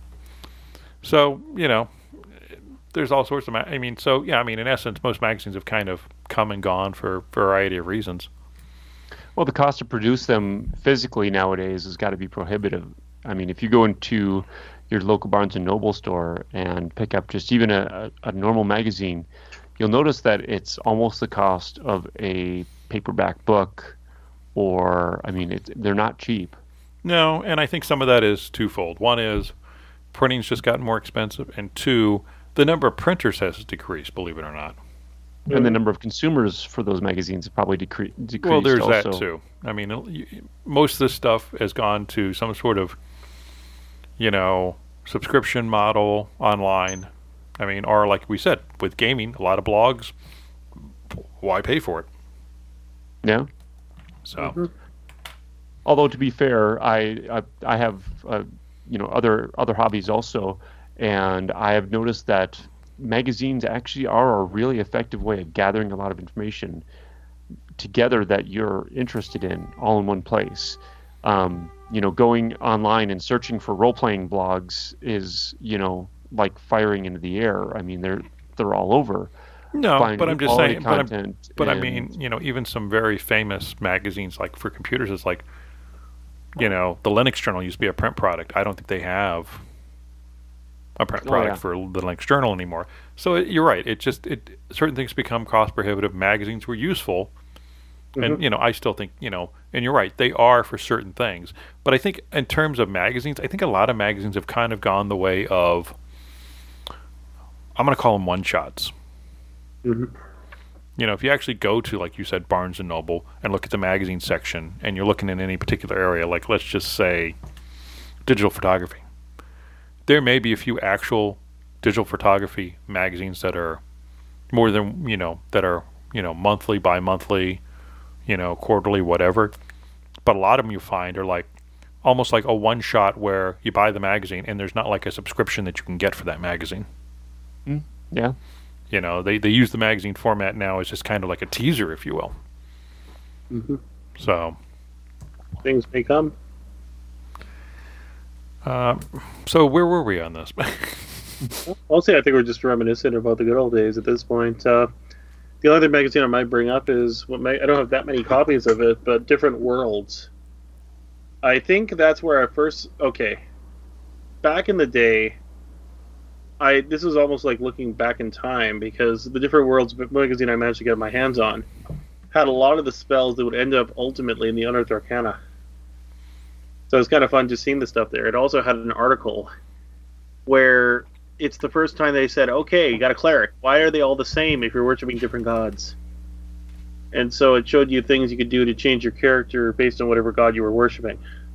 so you know there's all sorts of ma- I mean so yeah I mean in essence most magazines have kind of come and gone for a variety of reasons. Well, the cost to produce them physically nowadays has got to be prohibitive. I mean, if you go into your local Barnes and Noble store and pick up just even a, a, a normal magazine, you'll notice that it's almost the cost of a paperback book, or I mean, it, they're not cheap. No, and I think some of that is twofold. One is printing's just gotten more expensive, and two, the number of printers has decreased, believe it or not. And the number of consumers for those magazines have probably decre- decreased. Well, there's also. that too. I mean, it- you- most of this stuff has gone to some sort of, you know, subscription model online. I mean, or like we said, with gaming, a lot of blogs, why pay for it? Yeah. So, Mm-hmm. Although to be fair, I I, I have uh, you know other other hobbies also, and I have noticed that magazines actually are a really effective way of gathering a lot of information together that you're interested in all in one place. Um, you know, going online and searching for role-playing blogs is you know like firing into the air. I mean, they're they're all over. no, Finding but I'm just quality saying, but, I'm, content but I and- mean, you know, even some very famous magazines, like for computers, it's like, you know, the Linux Journal used to be a print product. I don't think they have a print Oh, product yeah. for the Linux Journal anymore. So it, you're right. It just it certain things become cost prohibitive. Magazines were useful, and you know I still think you know. And you're right. They are for certain things. But I think in terms of magazines, I think a lot of magazines have kind of gone the way of I'm going to call them one shots. Mhm. You know, if you actually go to, like you said, Barnes and Noble and look at the magazine section, and you're looking in any particular area, like let's just say digital photography, there may be a few actual digital photography magazines that are more than you know that are you know monthly, bi-monthly, you know quarterly, whatever. But a lot of them you find are like almost like a one shot where you buy the magazine and there's not like a subscription that you can get for that magazine. Yeah. You know, they, they use the magazine format now as just kind of like a teaser, if you will. Mhm. So, Things may come. uh, so where were we on this? Mostly, I think we're just reminiscent about the good old days at this point. Uh, the only other magazine I might bring up is what may, I don't have that many copies of it, but Different Worlds. I think that's where I first okay. Back in the day, I this was almost like looking back in time because the Different Worlds magazine I managed to get my hands on had a lot of the spells that would end up ultimately in the Unearthed Arcana. So it was kind of fun just seeing the stuff there. It also had an article where it's the first time they said, okay, you got a cleric. Why are they all the same if you're worshiping different gods? And so it showed you things you could do to change your character based on whatever god you were worshiping.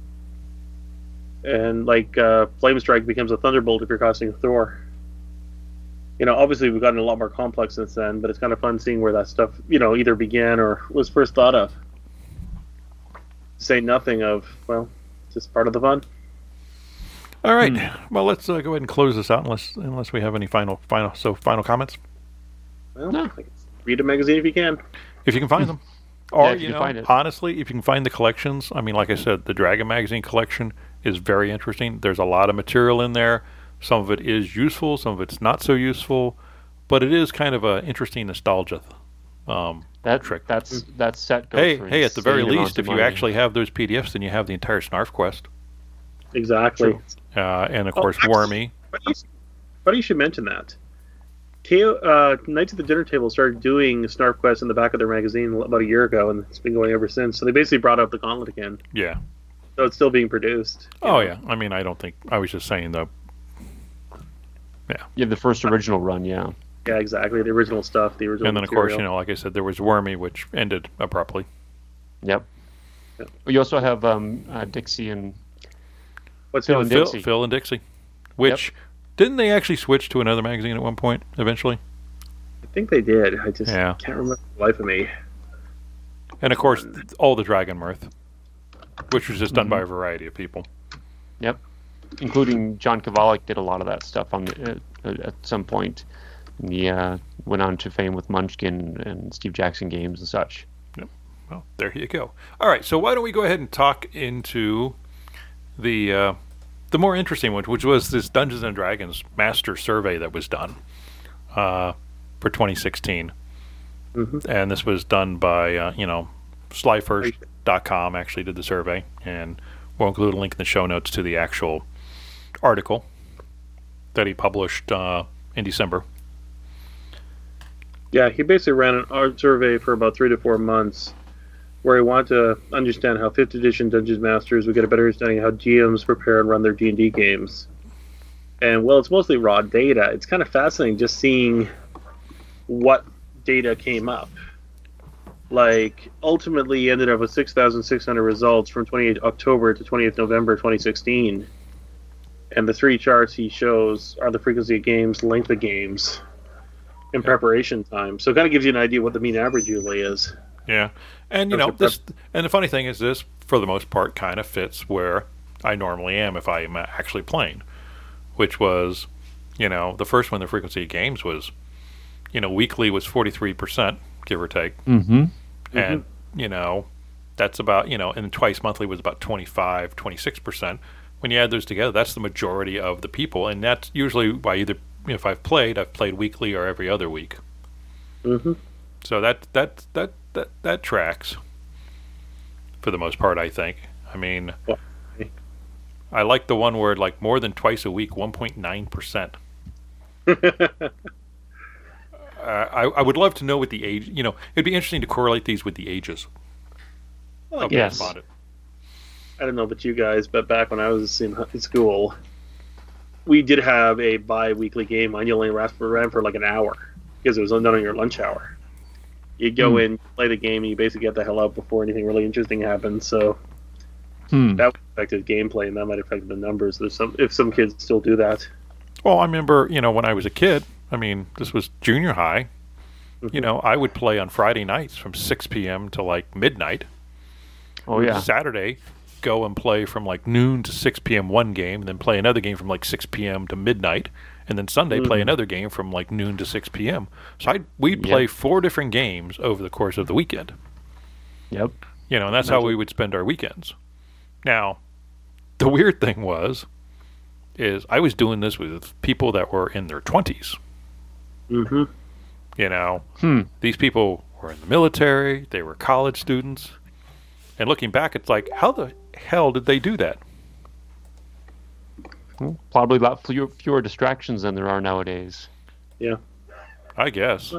And like uh, Flame Strike becomes a Thunderbolt if you're casting Thor. You know, obviously we've gotten a lot more complex since then, but it's kind of fun seeing where that stuff, you know, either began or was first thought of. Say nothing of, well, just part of the fun. All right. Well, let's uh, go ahead and close this out, unless unless we have any final final so final comments, Well, No. I guess read a magazine if you can. if you can find them. Or Yeah, if you you know, can find it. honestly, if you can find the collections. I mean, like I said, the Dragon magazine collection is very interesting. There's a lot of material in there. Some of it is useful, some of it's not so useful. but it is kind of an interesting nostalgia um, That trick. That's that set goes Hey, for hey! At the very insane least, amounts if of you money. actually have those P D Fs, then you have the entire Snarf Quest, Exactly. True. uh, and of Oh, course actually- Wormy. Funny you, funny you should mention that. K O, uh, Knights at the Dinner Table started doing Snarf Quest in the back of their magazine about a year ago, and it's been going ever since. So they basically brought up the Gauntlet again. Yeah. So it's still being produced. you Oh know. yeah. I mean, I don't think I was just saying though. You have the first original run, yeah. Yeah, exactly. The original stuff, the original And then of material. course, you know, like I said, there was Wormy, which ended abruptly. Yep. Yep. You also have um, uh, Dixie and What's Phil new? and Phil, Dixie. Phil and Dixie, which didn't they actually switch to another magazine at one point eventually? I think they did. I just Yeah. can't remember the life of me. And of course, all the Dragon Mirth, which was just done Mhm. by a variety of people. Yep, including John Kovalik did a lot of that stuff on the, uh, at some point. And he uh, went on to fame with Munchkin and Steve Jackson games and such. Well, there you go. All right, so why don't we go ahead and talk into the uh, the more interesting one, which was this Dungeons and Dragons Master Survey that was done uh, for twenty sixteen, Mhm. and this was done by uh, you know Slyfirst dot com actually did the survey, and we'll include a link in the show notes to the actual article that he published uh, in December. Yeah, he basically ran an art survey for about three to four months where he wanted to understand how fifth edition Dungeons Masters would get a better understanding of how G Ms prepare and run their D and D games. And, well, it's mostly raw data. It's kind of fascinating just seeing what data came up. Like, ultimately, he ended up with six thousand six hundred results from twenty-eighth October to twentieth November twenty sixteen. And the three charts he shows are the frequency of games, length of games, and preparation time. So it kind of gives you an idea what the mean average usually is. Yeah, and you Those know are this, and the funny thing is, this for the most part kind of fits where I normally am if I am actually playing, which was, you know, the first one, the frequency of games was, you know, weekly was forty-three percent, give or take, Mm-hmm. and you know, that's about, you know, and twice monthly was about twenty-five, twenty-six percent. When you add those together, that's the majority of the people, and that's usually why either if I've played, I've played weekly or every other week. Mm-hmm. So that that that that that tracks for the most part, I think. I mean, Well, I like the one word like more than twice a week, one point nine percent. I I would love to know what the age. You know, it'd be interesting to correlate these with the ages Well, of the Yes. respondent. I don't know about you guys, but back when I was in in school, we did have a bi-weekly game line. You only ran for, ran for like an hour because it was done on your lunch hour. You'd go Hmm. in, play the game, and you basically get the hell out before anything really interesting happens. So Hmm. that affected gameplay, and that might affect the numbers. There's some if some kids still do that. Well, I remember, you know, when I was a kid. I mean, this was junior high. You know, I would play on Friday nights from six p.m. to like midnight. Oh yeah. Saturday, go and play from like noon to six p.m. one game, and then play another game from like six p.m. to midnight, and then Sunday play Mhm. another game from like noon to six p.m. So I we'd Yep. play four different games over the course of the weekend. Yep. You know, and that's how Imagine. we would spend our weekends. Now, the weird thing was, is I was doing this with people that were in their twenties. Mm-hmm. You know, Hmm. these people were in the military, they were college students, and looking back, it's like, how the hell did they do that? Well, probably a lot fewer, fewer distractions than there are nowadays. I guess.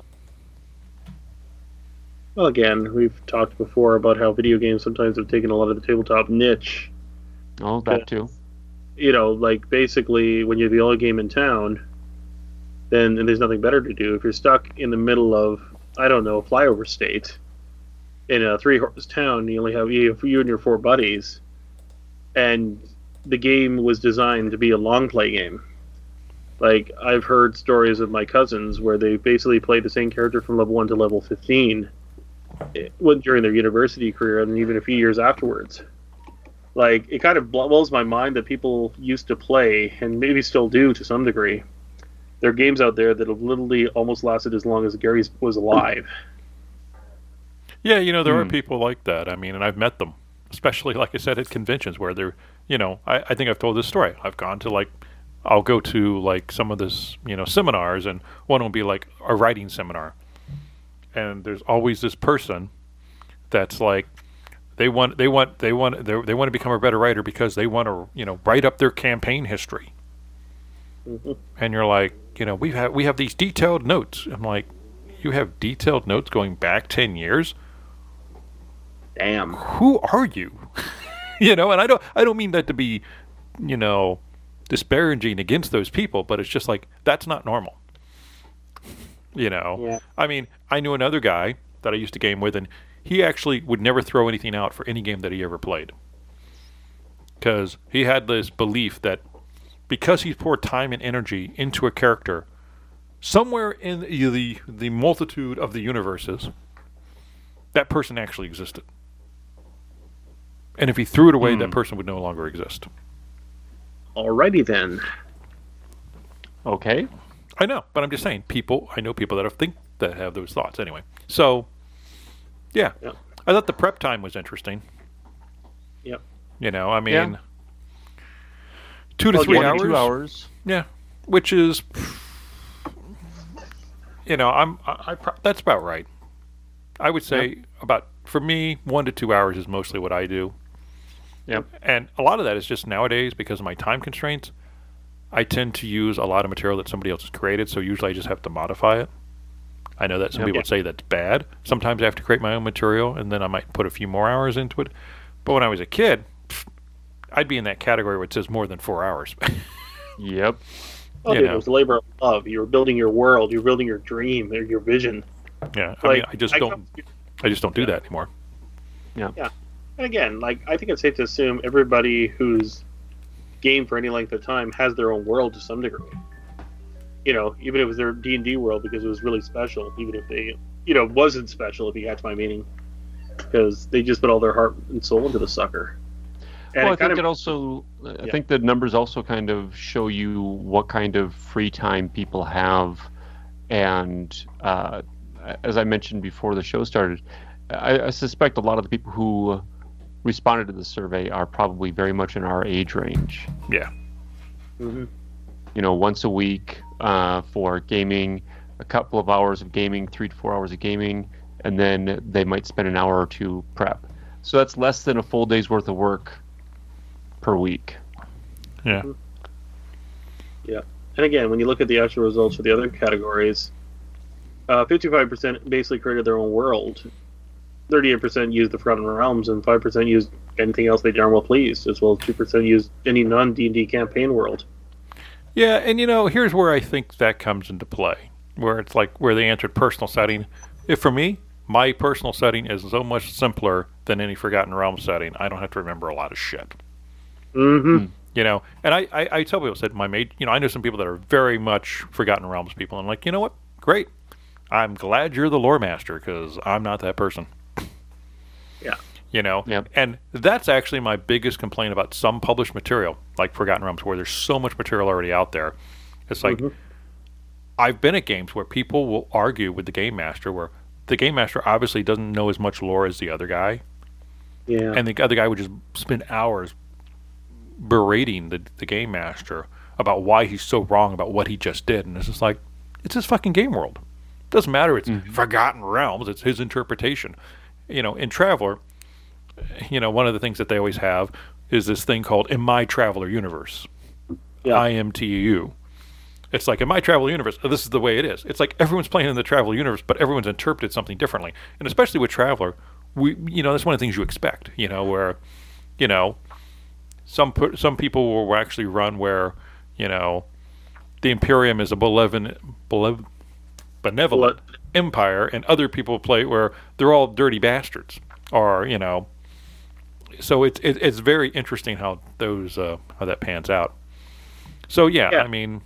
Well, again, we've talked before about how video games sometimes have taken a lot of the tabletop niche. Oh, that too. You know, like basically when you're the only game in town, then and there's nothing better to do. If you're stuck in the middle of, I don't know, a flyover state in a three-horse town, you only have you, you and your four buddies, and the game was designed to be a long play game. Like, I've heard stories of my cousins where they basically played the same character from level one to level fifteen eh, when- during their university career and even a few years afterwards. Like, it kind of blows my mind that people used to play, and maybe still do to some degree. There are games out there that have literally almost lasted as long as Gary was alive. Yeah, you know, there are Hmm. people like that. I mean, and I've met them, especially, like I said, at conventions where they're, you know, I, I think I've told this story. I've gone to, like, I'll go to like some of this, you know, seminars, and one will be like a writing seminar, and there's always this person that's like, they want, they want, they want, they, they want to become a better writer because they want to, you know, write up their campaign history. Mm-hmm. And you're like, you know, we have we have these detailed notes. I'm like, you have detailed notes going back ten years? Damn. Who are you? You know, and I don't I don't mean that to be, you know, disparaging against those people, but it's just like, that's not normal. You know, yeah. I mean, I knew another guy that I used to game with, and he actually would never throw anything out for any game that he ever played. Because he had this belief that because he poured time and energy into a character, somewhere in the the multitude of the universes, that person actually existed. And if he threw it away, mm. that person would no longer exist. Alrighty then. Okay. I know, but I'm just saying, people, I know people that have think that have those thoughts anyway. So, yeah. Yep. I thought the prep time was interesting. Yep. You know, I mean, yeah. two to well, three one hours. To two hours. Yeah. Which is, you know, I'm, I, I that's about right. I would say yep. about, for me, one to two hours is mostly what I do. Yep. And a lot of that is just nowadays, because of my time constraints, I tend to use a lot of material that somebody else has created, so usually I just have to modify it. I know that some yep. people say that's bad. Sometimes I have to create my own material, and then I might put a few more hours into it. But when I was a kid, I'd be in that category where it says more than four hours. Yep. Oh, dude, it was a labor of love. You were building your world. You were building your dream, your vision. Yeah, I like, mean, I just I don't. I just don't do yeah. that anymore. Yeah. Yeah. And again, like I think it's safe to assume everybody who's game for any length of time has their own world to some degree. You know, even if it was their D and D world because it was really special, even if they, you know, wasn't special, if you catch my meaning, because they just put all their heart and soul into the sucker. And well, I it think of, it also, I yeah. think the numbers also kind of show you what kind of free time people have, and uh, as I mentioned before the show started, I, I suspect a lot of the people who responded to the survey are probably very much in our age range. Yeah. Mm-hmm. You know, once a week uh, for gaming, a couple of hours of gaming, three to four hours of gaming, and then they might spend an hour or two prep. So that's less than a full day's worth of work per week. Yeah. Mm-hmm. Yeah. And again, when you look at the actual results for the other categories, uh, fifty-five percent basically created their own world. thirty-eight percent used the Forgotten Realms, and five percent used anything else they darn well pleased, as well as two percent used any non-D and D campaign world. Yeah, and you know, here's where I think that comes into play, where it's like where they answered personal setting. If for me, my personal setting is so much simpler than any Forgotten Realms setting. I don't have to remember a lot of shit. Mm-hmm. You know, and I, I, I tell people, said my mate, you know, I know some people that are very much Forgotten Realms people. I'm like, you know what? Great. I'm glad you're the lore master, because I'm not that person. Yeah. You know, yep. and that's actually my biggest complaint about some published material, like Forgotten Realms, where there's so much material already out there. It's like, mm-hmm. I've been at games where people will argue with the game master, where the game master obviously doesn't know as much lore as the other guy. Yeah. And the other guy would just spend hours berating the, the game master about why he's so wrong about what he just did. And it's just like, it's his fucking game world. It doesn't matter. It's mm-hmm. Forgotten Realms. It's his interpretation. You know, in Traveller, you know, one of the things that they always have is this thing called In My Traveller Universe. Yeah. I M T U. It's like, in my Traveller Universe, this is the way it is. It's like everyone's playing in the Traveller Universe, but everyone's interpreted something differently. And especially with Traveller, we, you know, that's one of the things you expect, you know, where, you know, some some people will actually run where, you know, the Imperium is a benevolent, benevolent, benevolent empire, and other people play where they're all dirty bastards, or, you know, so it's it, it's very interesting how those uh, how that pans out. So yeah, yeah, I mean,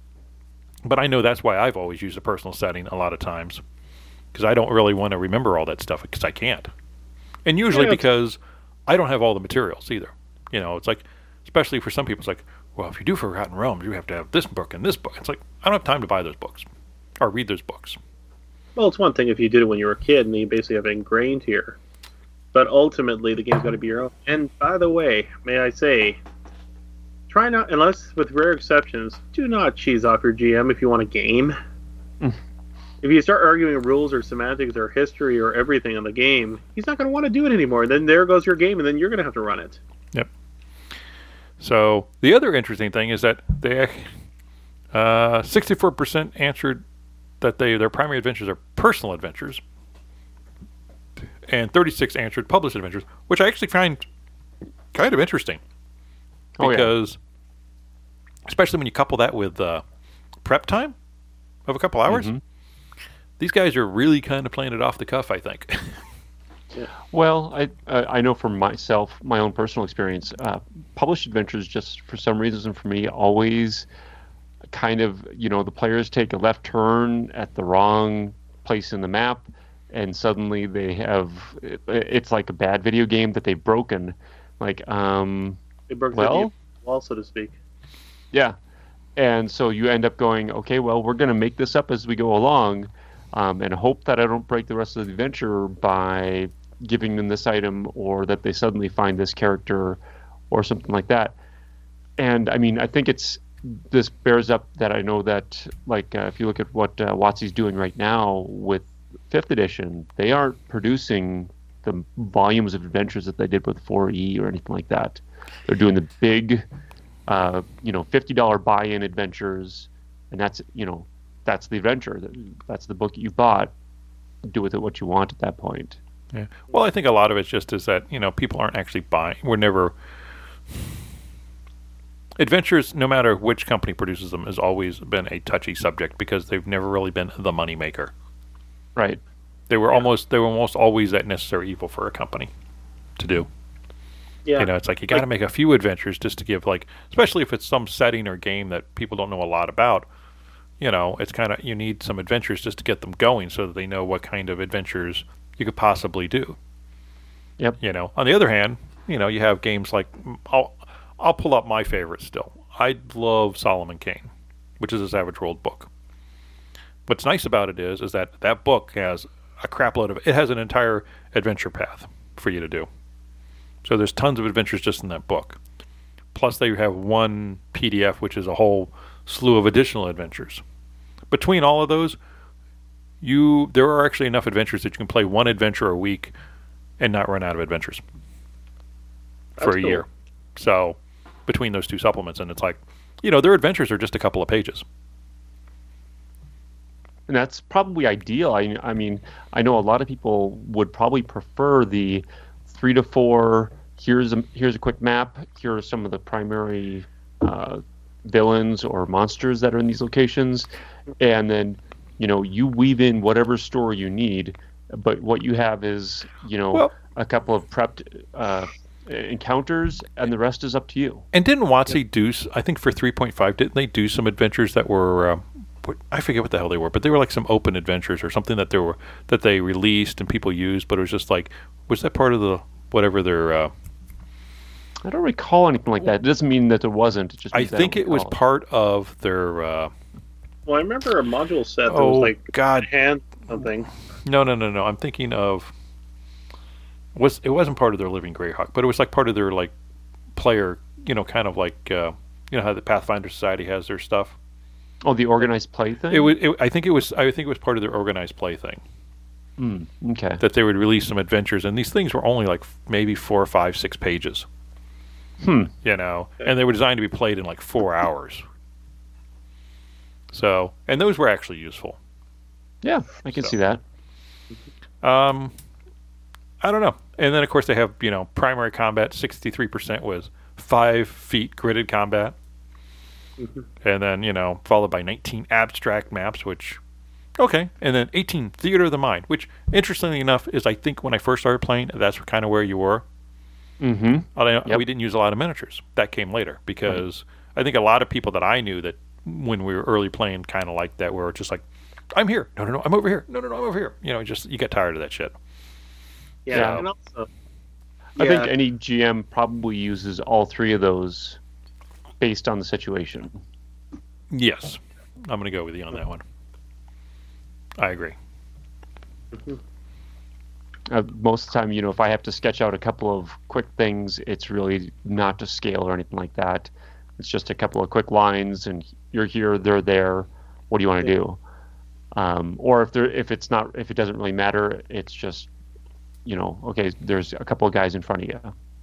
but I know that's why I've always used a personal setting a lot of times, because I don't really want to remember all that stuff, because I can't, and usually yeah, because I don't have all the materials either. You know, it's like, especially for some people, it's like, well, if you do Forgotten Realms, you have to have this book and this book. It's like, I don't have time to buy those books or read those books. Well, it's one thing if you did it when you were a kid and you basically have it ingrained here. But ultimately, the game's got to be your own. And by the way, may I say, try not, unless with rare exceptions, do not cheese off your G M if you want a game. Mm. If you start arguing rules or semantics or history or everything in the game, he's not going to want to do it anymore. Then there goes your game, and then you're going to have to run it. Yep. So the other interesting thing is that they, uh, sixty-four percent answered that they their primary adventures are personal adventures, and thirty-six answered published adventures, which I actually find kind of interesting. Because, oh, yeah. especially when you couple that with uh, prep time of a couple hours, mm-hmm. these guys are really kind of playing it off the cuff, I think. Yeah. Well, I I know from myself, my own personal experience, uh, published adventures just for some reason for me always kind of, you know, the players take a left turn at the wrong place in the map, and suddenly they have, it, it's like a bad video game that they've broken. Like, um... It broke well, the wall, so to speak. Yeah. And so you end up going, okay, well, we're going to make this up as we go along, um, and hope that I don't break the rest of the adventure by giving them this item, or that they suddenly find this character or something like that. And, I mean, I think it's this bears up that I know that, like, uh, if you look at what uh, WotC's doing right now with fifth edition, they aren't producing the volumes of adventures that they did with four E or anything like that. They're doing the big, uh, you know, fifty dollars buy-in adventures, and that's, you know, that's the adventure. That's the book you bought. Do with it what you want at that point. Yeah. Well, I think a lot of it's just is that, you know, people aren't actually buying. We're never... Adventures, no matter which company produces them, has always been a touchy subject because they've never really been the moneymaker. Right. They were yeah. almost they were almost always that necessary evil for a company to do. Yeah. You know, it's like you got to like, make a few adventures just to give, like, especially if it's some setting or game that people don't know a lot about. You know, it's kind of, you need some adventures just to get them going so that they know what kind of adventures you could possibly do. Yep. You know, on the other hand, you know, you have games like, I'll I'll pull up my favorite still. I love Solomon Kane, which is a Savage World book. What's nice about it is, is that that book has a crap load of, it has an entire adventure path for you to do. So there's tons of adventures just in that book. Plus they have one P D F, which is a whole slew of additional adventures. Between all of those, you there are actually enough adventures that you can play one adventure a week and not run out of adventures for That's a cool. year. So between those two supplements, and it's like, you know, their adventures are just a couple of pages. And that's probably ideal. I, I mean, I know a lot of people would probably prefer the three to four, here's a, here's a quick map, here are some of the primary uh, villains or monsters that are in these locations, and then, you know, you weave in whatever story you need, but what you have is, you know, well, a couple of prepped uh, encounters, and the rest is up to you. And didn't WotC yep. do, I think for three point five, didn't they do some adventures that were... Uh, I forget what the hell they were, but they were like some open adventures or something that they were that they released and people used. But it was just like, was that part of the whatever their? Uh, I don't recall anything like that. It doesn't mean that there wasn't. It just I think it was part of their. Uh, well, I remember a module set that oh, was like God. hand something. No, no, no, no. I'm thinking of. Was it wasn't part of their Living Greyhawk, but it was like part of their like player. You know, kind of like uh, you know how the Pathfinder Society has their stuff. Oh, the organized play thing? It was. It, I think it was. I think it was part of their organized play thing. Mm, okay. That they would release some adventures, and these things were only like maybe four, five, six pages. Hmm. You know, and they were designed to be played in like four hours. So, and those were actually useful. Yeah, I can so. see that. Um, I don't know. And then of course they have, you know, primary combat. Sixty-three percent was five feet gridded combat. And then, you know, followed by nineteen abstract maps, which, okay. And then eighteen theater of the mind, which, interestingly enough, is I think when I first started playing, that's kind of where you were. Mm-hmm. I, yep. We didn't use a lot of miniatures. That came later because right. I think a lot of people that I knew that when we were early playing kind of like that were just like, I'm here. No, no, no, I'm over here. No, no, no, I'm over here. You know, just you get tired of that shit. Yeah. yeah. And also, I yeah. think any G M probably uses all three of those based on the situation. Yes. I'm going to go with you on that one. I agree. Mm-hmm. Uh, most of the time, you know, if I have to sketch out a couple of quick things, it's really not to scale or anything like that. It's just a couple of quick lines, and you're here, they're there. What do you want to Yeah. do? Um, or if there, if it's not, if it doesn't really matter, it's just, you know, okay, there's a couple of guys in front of you.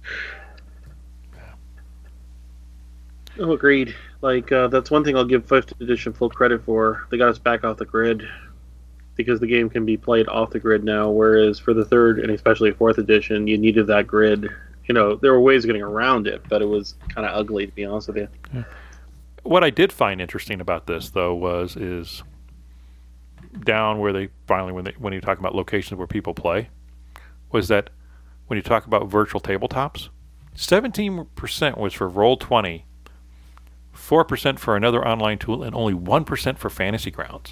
Oh, agreed. Like uh, that's one thing I'll give fifth edition full credit for. They got us back off the grid because the game can be played off the grid now. Whereas for the third and especially fourth edition, you needed that grid. You know, there were ways of getting around it, but it was kind of ugly, to be honest with you. Yeah. What I did find interesting about this, though, was is down where they finally when they when you talk about locations where people play, was that when you talk about virtual tabletops, seventeen percent was for Roll twenty. four percent for another online tool, and only one percent for Fantasy Grounds.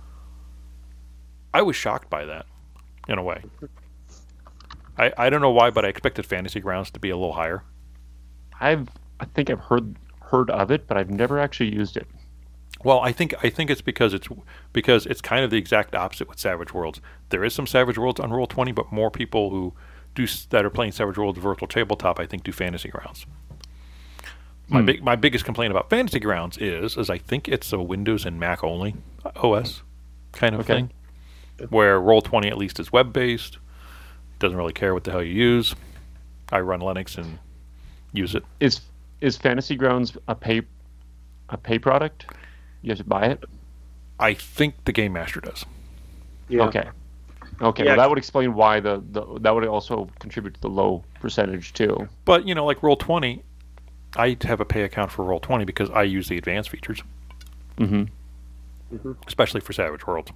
I was shocked by that, in a way. I, I don't know why, but I expected Fantasy Grounds to be a little higher. I've, I think I've heard heard of it, but I've never actually used it. Well, I think I think it's because it's because it's kind of the exact opposite with Savage Worlds. There is some Savage Worlds on Roll twenty, but more people who do that are playing Savage Worlds virtual tabletop, I think, do Fantasy Grounds. My Hmm. big, my biggest complaint about Fantasy Grounds is, is I think it's a Windows and Mac only O S kind of Okay. thing, where Roll twenty at least is web based, doesn't really care what the hell you use. I run Linux and use it. Is is Fantasy Grounds a pay a pay product? You have to buy it. I think the Game Master does. Yeah. Okay. Okay. Yeah. Well, that would explain why the, the that would also contribute to the low percentage too. But you know, like Roll twenty, I have a pay account for Roll twenty because I use the advanced features, Mm-hmm. especially for Savage Worlds.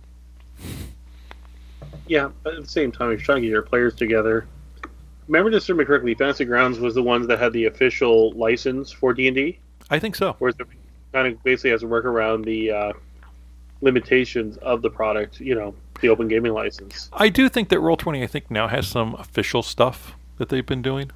Yeah, but at the same time, you're trying to get your players together. Remember, to remember correctly, Fantasy Grounds was the ones that had the official license for D and D, I think so. whereas it kind of basically has to work around the uh, limitations of the product, you know, the open gaming license. I do think that Roll twenty, I think, now has some official stuff that they've been doing.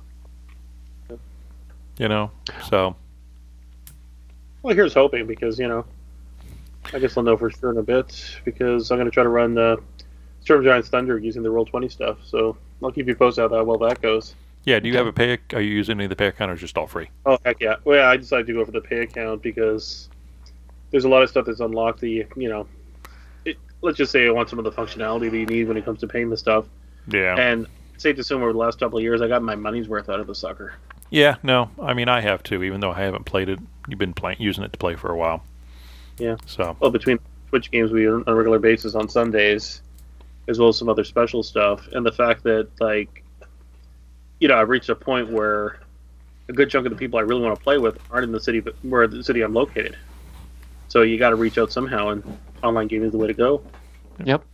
You know, so Well, here's hoping, because, you know, I guess I'll know for sure in a bit, because I'm going to try to run uh, Storm Giants Thunder using the Roll twenty stuff, so I'll keep you posted how well that goes. yeah. Do you have a pay? Are you using any of the pay account, or just all free? Oh, heck yeah. Well, yeah, I decided to go for the pay account because there's a lot of stuff that's unlocked. The, you know, it, let's just say I want some of the functionality that you need when it comes to paying the stuff. Yeah. And safe to assume over the last couple of years, I got my money's worth out of the sucker. Yeah. No, I mean I have too. Even though I haven't played it, you've been playing using it to play for a while. Yeah. So Well, between Twitch games we do on a regular basis on Sundays, as well as some other special stuff, and the fact that, like, you know, I've reached a point where a good chunk of the people I really want to play with aren't in the city, but where the city I'm located. So you got to reach out somehow, and online gaming is the way to go. Yep.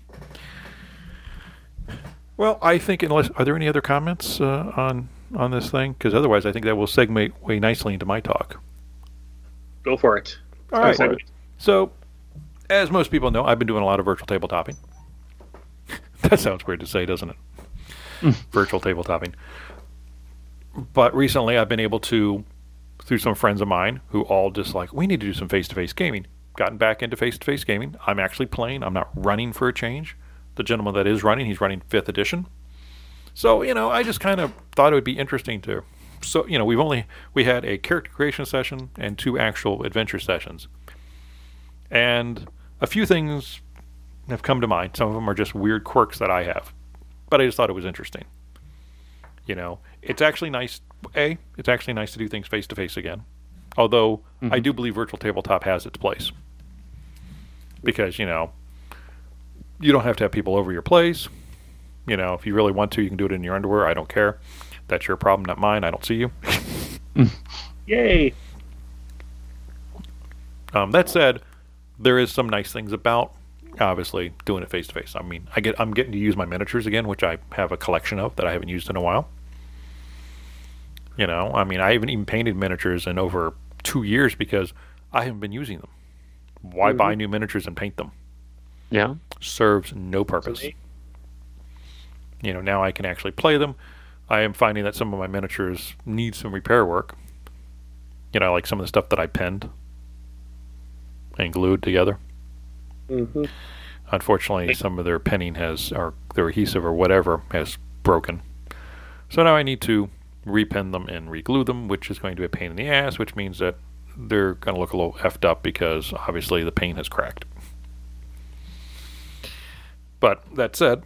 well, I think unless are there any other comments uh, on on this thing? Because otherwise, I think that will segue way nicely into my talk. Go for it. All right. Segue. So, as most people know, I've been doing a lot of virtual tabletopping. That sounds weird to say, doesn't it? Virtual tabletopping. But recently, I've been able to, through some friends of mine who all just like, we need to do some face-to-face gaming, gotten back into face-to-face gaming. I'm actually playing. I'm not running for a change. The gentleman that is running, he's running fifth edition. So, you know, I just kind of thought it would be interesting to... So, you know, we've only... We had a character creation session and two actual adventure sessions. And a few things have come to mind. Some of them are just weird quirks that I have. But I just thought it was interesting. You know, it's actually nice... A, it's actually nice to do things face-to-face again. Although, Mm-hmm. I do believe virtual tabletop has its place. Because, you know, you don't have to have people over your place. You know, if you really want to, you can do it in your underwear. I don't care. That's your problem, not mine. I don't see you. Yay! Um, that said, there is some nice things about, obviously, doing it face to face. I mean, I get I'm getting to use my miniatures again, which I have a collection of that I haven't used in a while. You know, I mean, I haven't even painted miniatures in over two years because I haven't been using them. Why Mhm. buy new miniatures and paint them? Yeah. Serves no purpose. You know, now I can actually play them. I am finding that some of my miniatures need some repair work. You know, like some of the stuff that I pinned and glued together. Mm-hmm. Unfortunately, some of their pinning has, or their adhesive or whatever, has broken. So now I need to repin them and reglue them, which is going to be a pain in the ass, which means that they're going to look a little effed up because obviously the paint has cracked. But that said,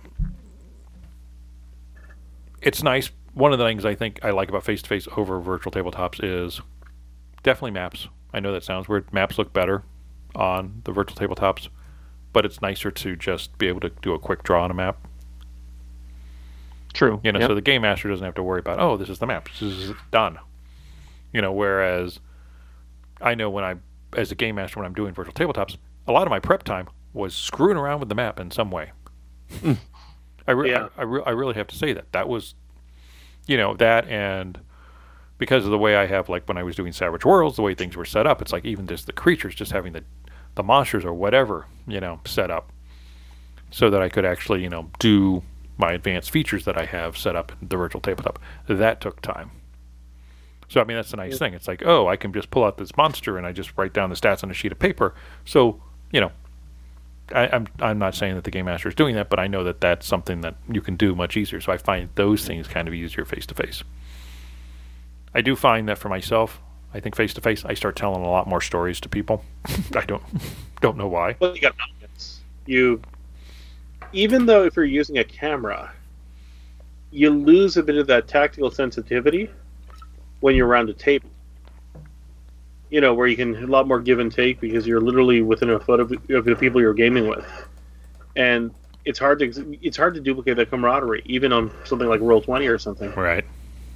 it's nice. One of the things I think I like about face-to-face over virtual tabletops is definitely maps. I know that sounds weird. Maps look better on the virtual tabletops, but it's nicer to just be able to do a quick draw on a map. True. You know, yep. so the game master doesn't have to worry about, oh, this is the map. This is done. You know, whereas I know when I, as a game master, when I'm doing virtual tabletops, a lot of my prep time was screwing around with the map in some way. Mm. I, re- yeah. I, I, re- I really have to say that. That was, you know, that and because of the way I have, like when I was doing Savage Worlds, the way things were set up, it's like even just the creatures, just having the, the monsters or whatever, you know, set up so that I could actually, you know, do my advanced features that I have set up in the virtual tabletop. That took time. So, I mean, that's a nice yeah. thing. It's like, oh, I can just pull out this monster and I just write down the stats on a sheet of paper. So, you know, I, I'm I'm not saying that the Game Master is doing that, but I know that that's something that you can do much easier. So I find those things kind of easier face-to-face. I do find that for myself, I think face-to-face, I start telling a lot more stories to people. I don't don't know why. Well, you got you even though if you're using a camera, you lose a bit of that tactical sensitivity when you're around a table. You know, where you can a lot more give and take because you're literally within a foot of, of the people you're gaming with, and it's hard to it's hard to duplicate that camaraderie even on something like Roll twenty or something. Right.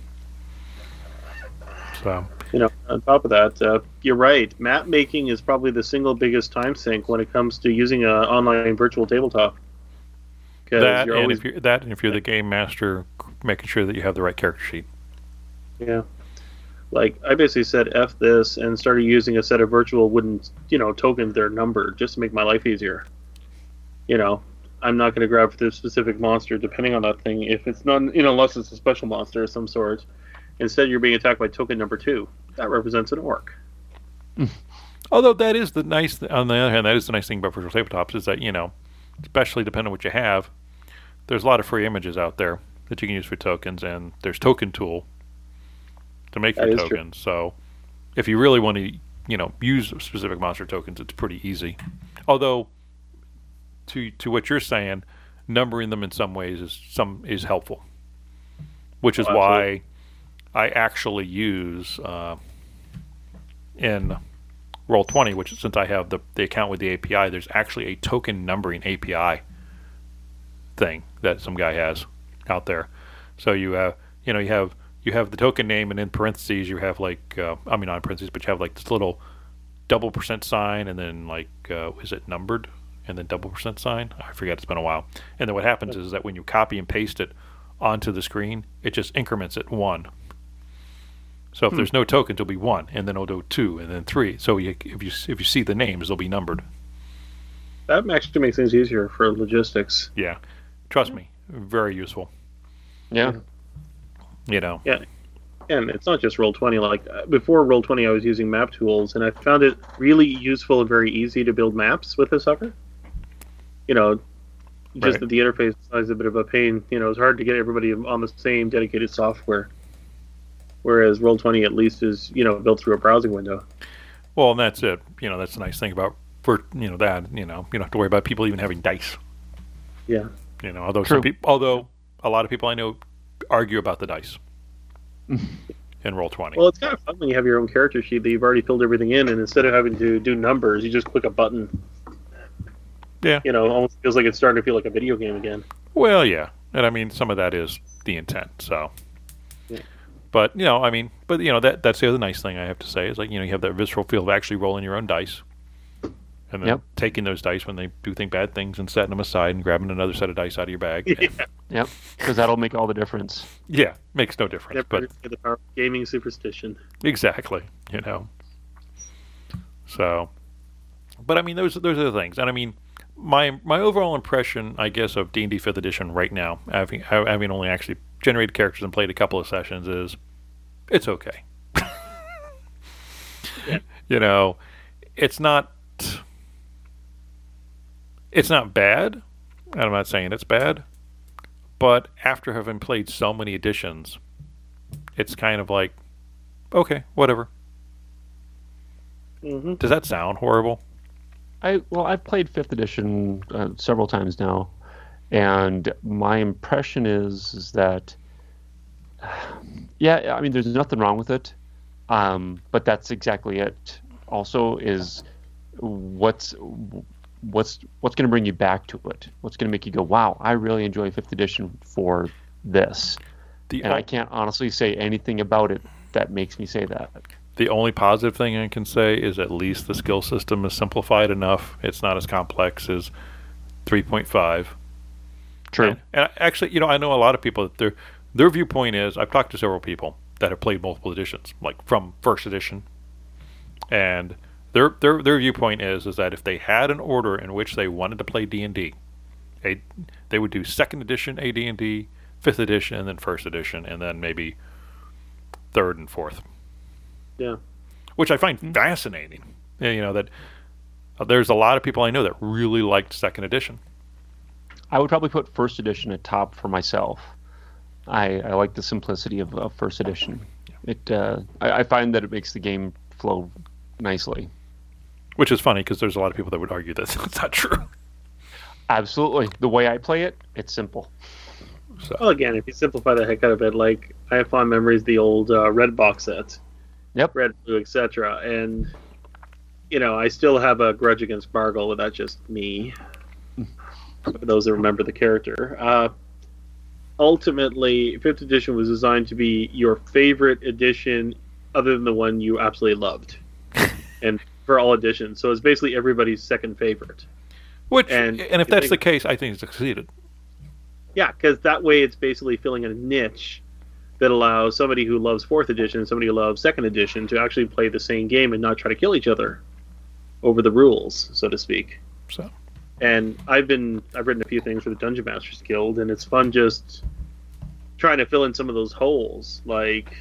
So. You know, on top of that, uh, you're right. Map making is probably the single biggest time sink when it comes to using an online virtual tabletop. That you're and always, if you're, that and if you're the game master, making sure that you have the right character sheet. Yeah. Like, I basically said F this and started using a set of virtual wooden, you know, tokens that are numbered just to make my life easier. You know, I'm not going to grab for this specific monster depending on that thing if it's not, you know, unless it's a special monster of some sort. Instead, you're being attacked by token number two. That represents an orc. Although that is the nice, th- on the other hand, that is the nice thing about virtual tabletops is that, you know, especially depending on what you have, there's a lot of free images out there that you can use for tokens, and there's Token Tool to make your tokens. True. So if you really want to, you know, use specific monster tokens, it's pretty easy. Although, to to what you're saying, numbering them in some ways is some is helpful, which is oh, why I actually use uh, in Roll twenty, which since I have the, the account with the A P I, there's actually a token numbering A P I thing that some guy has out there. So you have, you know, you have you have the token name, and in parentheses you have like, uh, I mean not in parentheses, but you have like this little double percent sign, and then like, uh, is it numbered? And then double percent sign? I forget, it's been a while. And then what happens is that when you copy and paste it onto the screen, it just increments it one. So if hmm. there's no tokens, it'll be one, and then it'll do two, and then three. So you, if you if you see the names, they'll be numbered. That actually makes things easier for logistics. Yeah, trust me, very useful. Yeah, you know. Yeah, and it's not just Roll twenty. Like before Roll twenty, I was using map tools, and I found it really useful and very easy to build maps with this sucker. You know, just right. that the interface is a bit of a pain. You know, it's hard to get everybody on the same dedicated software. Whereas Roll twenty at least is, you know, built through a browsing window. Well, and that's it. You know, that's the nice thing about, for you know, that, you know, you don't have to worry about people even having dice. Yeah. You know, although some people, although a lot of people I know argue about the dice in Roll twenty. Well, it's kind of fun when you have your own character sheet that you've already filled everything in, and instead of having to do numbers, you just click a button. Yeah. You know, almost feels like it's starting to feel like a video game again. Well, yeah. And I mean, some of that is the intent, so. Yeah. But, you know, I mean, but, you know, that that's the other nice thing I have to say is, like, you know, you have that visceral feel of actually rolling your own dice. And then yep. taking those dice when they do think bad things and setting them aside and grabbing another set of dice out of your bag. Yeah. Yep, because that'll make all the difference. Yeah, makes no difference. Never but the power of gaming superstition. Exactly, you know. So, but, I mean, those, those are the things. And, I mean, my my overall impression, I guess, of D and D fifth Edition right now, having, having only actually generated characters and played a couple of sessions, is it's okay. Yeah. You know, it's not it's not bad. I'm not saying it's bad, but after having played so many editions, it's kind of like, okay, whatever. Mm-hmm. Does that sound horrible? I well, I've played fifth edition uh, several times now, and my impression is is that, yeah, I mean, there's nothing wrong with it, um, but that's exactly it. Also, is what's what's what's going to bring you back to it? What's going to make you go, "Wow, I really enjoy fifth edition for this," The and o- I can't honestly say anything about it that makes me say that. The only positive thing I can say is at least the skill system is simplified enough. It's not as complex as three point five. True. And, and actually, you know, I know a lot of people that their their viewpoint is, I've talked to several people that have played multiple editions, like from first edition, and their their their viewpoint is is that if they had an order in which they wanted to play D and D, a they would do second edition A D and D, fifth edition, and then first edition, and then maybe third and fourth. Yeah. Which I find fascinating. Yeah, You know that uh, there's a lot of people I know that really liked second edition. I would probably put first edition at top for myself. I, I like the simplicity of, of first edition. It uh, I, I find that it makes the game flow nicely. Which is funny because there's a lot of people that would argue that that's not true. Absolutely, the way I play it, it's simple. So Well, again, if you simplify the heck out of it, like I have fond memories of the old uh, red box set, Yep. red, blue, et cetera. And you know, I still have a grudge against Bargle, but that's just me. For those that remember the character, uh, ultimately, fifth edition was designed to be your favorite edition, other than the one you absolutely loved, and for all editions. So it's basically everybody's second favorite. which and, and- if that's the case, I think it's succeeded. Yeah, because that way it's basically filling a niche that allows somebody who loves fourth edition and somebody who loves second edition to actually play the same game and not try to kill each other over the rules, so to speak. So And I've been I've written a few things for the Dungeon Masters Guild, and it's fun just trying to fill in some of those holes. Like,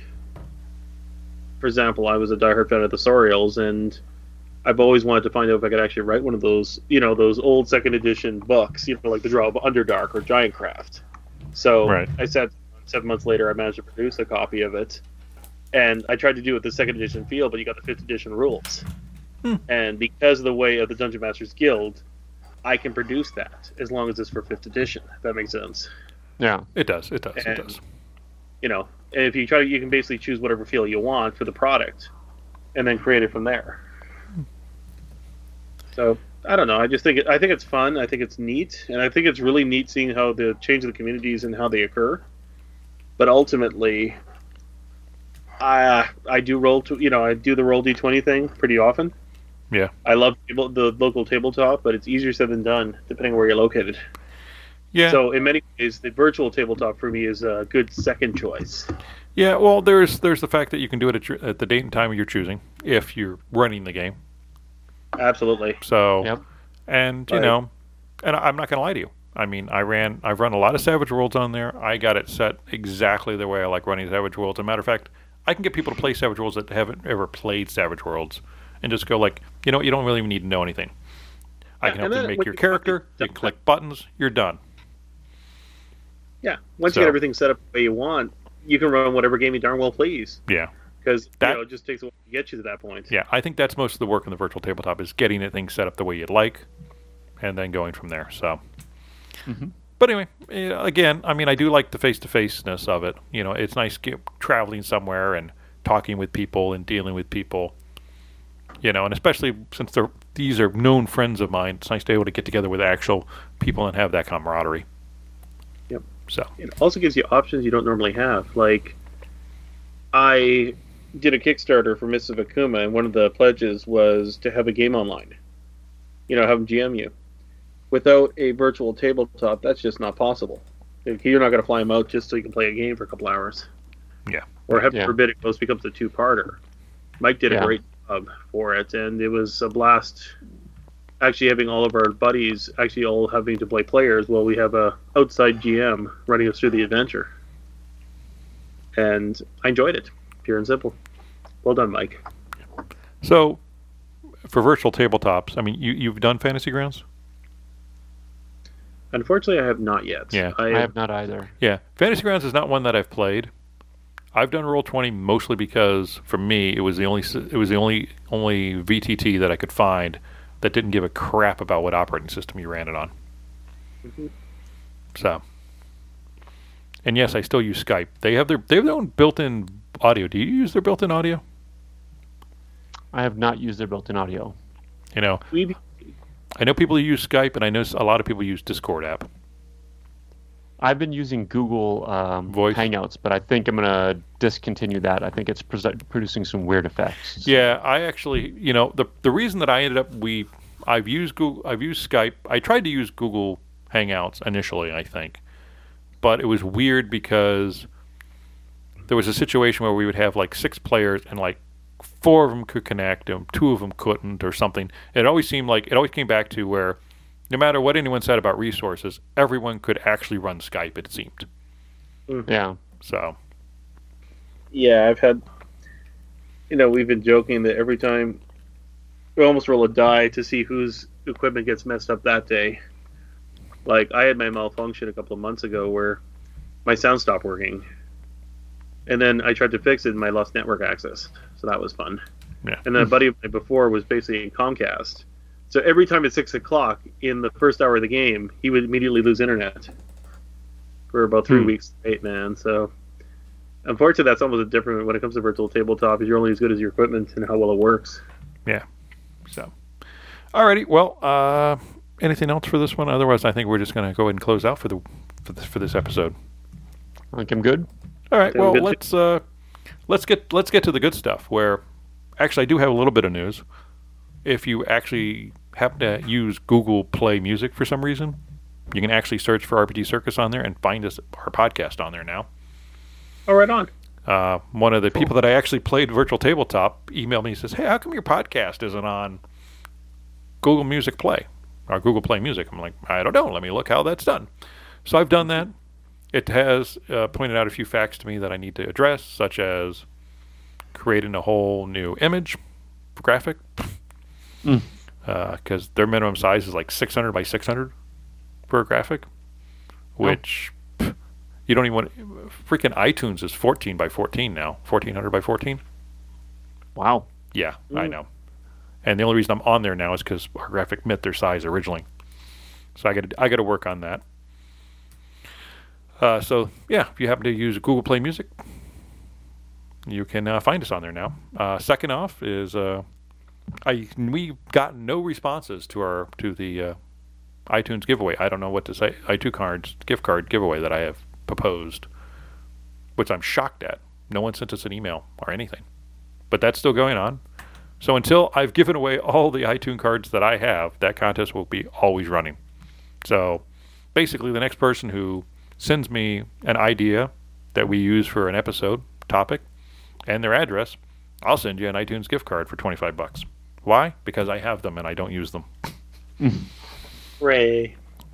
for example, I was a diehard fan of the Sorials, and I've always wanted to find out if I could actually write one of those, you know, those old second edition books, you know, like the Draw of Underdark or Giantcraft. So Right. I said seven months later, I managed to produce a copy of it, and I tried to do it the second edition feel, but you got the fifth edition rules. Hmm. And because of the way of the Dungeon Masters Guild, I can produce that as long as it's for fifth edition. If that makes sense. Yeah. it does. It does. It And- does. You know, and if you try, you can basically choose whatever feel you want for the product, and then create it from there. So I don't know. I just think it, I think it's fun. I think it's neat, and I think it's really neat seeing how the change of the communities and how they occur. But ultimately, I I do roll to you know I do the roll d twenty thing pretty often. Yeah. I love table, the local tabletop, but it's easier said than done depending on where you're located. Yeah. So in many ways, the virtual tabletop for me is a good second choice. Yeah. Well, there's there's the fact that you can do it at, your, at the date and time you're choosing if you're running the game. Absolutely. So, Yep. and you Right. know, and I'm not going to lie to you. I mean, I ran, I've run a lot of Savage Worlds on there. I got it set exactly the way I like running Savage Worlds. As a matter of fact, I can get people to play Savage Worlds that haven't ever played Savage Worlds, and just go like, you know, you don't really need to know anything. I Yeah, can help and you then make when your you- character. You click buttons. You're done. Yeah. Once So- you get everything set up the way you want, you can run whatever game you darn well please. Yeah. Because That- you know, it just takes a while to get you to that point. Yeah. I think that's most of the work in the virtual tabletop is getting it things set up the way you'd like, and then going from there. So. Mhm. But anyway, eh, again, I mean, I do like the face-to-faceness of it. You know, it's nice get, traveling somewhere and talking with people and dealing with people. You know, and especially since they're these are known friends of mine, it's nice to be able to get together with actual people and have that camaraderie. Yep. So, It also gives you options you don't normally have. Like, I did a Kickstarter for Mists of Akuma, and one of the pledges was to have a game online. You know, have them G M you. Without a virtual tabletop, that's just not possible. You're not going to fly them out just so you can play a game for a couple hours. Yeah. Or heaven Yeah. forbid it goes becomes a two-parter. Mike did Yeah. a great job for it, and it was a blast. Actually, having all of our buddies actually all having to play players while we have a outside G M running us through the adventure, and I enjoyed it, pure and simple. Well done, Mike. so for virtual tabletops, I mean, you you've done Fantasy Grounds? Unfortunately, I have not yet. Yeah. I, I have not either. Yeah, Fantasy Grounds is not one that I've played. I've done Roll twenty mostly because for me it was the only it was the only only V T T that I could find that didn't give a crap about what operating system you ran it on. Mm-hmm. So, and yes, I still use Skype. They have their they have their own built-in audio. Do you use their built-in audio? I have not used their built-in audio. You know, We I know people who use Skype, and I know a lot of people use Discord app. I've been using Google um, Voice? Hangouts, but I think I'm going to discontinue that. I think it's pre- producing some weird effects. Yeah, I actually, you know, the the reason that I ended up we I've used Google, I've used Skype. I tried to use Google Hangouts initially, I think, but it was weird because there was a situation where we would have like six players and like four of them could connect and two of them couldn't or something. And it always seemed like it always came back to where no matter what anyone said about resources, everyone could actually run Skype, it seemed. Yeah. So, yeah, I've had, you know, we've been joking that every time we almost roll a die to see whose equipment gets messed up that day. Like, I had my malfunction a couple of months ago where my sound stopped working. And then I tried to fix it and I lost network access. So that was fun. yeah. And then a buddy of mine before was basically in Comcast. So every time at six o'clock in the first hour of the game, he would immediately lose internet for about three Hmm. weeks straight, man. So unfortunately, that's almost a different when it comes to virtual tabletop. Is you're only as good as your equipment and how well it works. So, alrighty. Well, uh, anything else for this one? Otherwise, I think we're just going to go ahead and close out for the for this, for this episode. I think I'm good. All right. Sound Well, good to- let's uh, let's get let's get to the good stuff. Where actually, I do have a little bit of news. If you actually happen to use Google Play Music for some reason, you can actually search for R P G Circus on there and find us our podcast on there now. Oh, right on. Uh, one of the people that I actually played Virtual Tabletop emailed me and says, "Hey, how come your podcast isn't on Google Music Play or Google Play Music?" I'm like, "I don't know. Let me look how that's done." So I've done that. It has uh, pointed out a few facts to me that I need to address, such as creating a whole new image graphic Mm. because their minimum size is like six hundred by six hundred for a graphic, which pff, you don't even want. Freaking iTunes is fourteen by fourteen now, fourteen hundred by fourteen. Wow. Yeah, I Mm. know. And the only reason I'm on there now is because our graphic met their size originally. So I got I got to work on that. Uh, so yeah, if you happen to use Google Play Music, you can uh, find us on there now. Uh, second off is uh, I we got no responses to our to the uh, iTunes giveaway. I don't know what to say. iTunes cards gift card giveaway that I have proposed, which I'm shocked at. No one sent us an email or anything, but that's still going on. So until I've given away all the iTunes cards that I have, that contest will be always running. So basically, the next person who sends me an idea that we use for an episode topic and their address, I'll send you an iTunes gift card for twenty-five bucks. Why? Because I have them and I don't use them. Ray.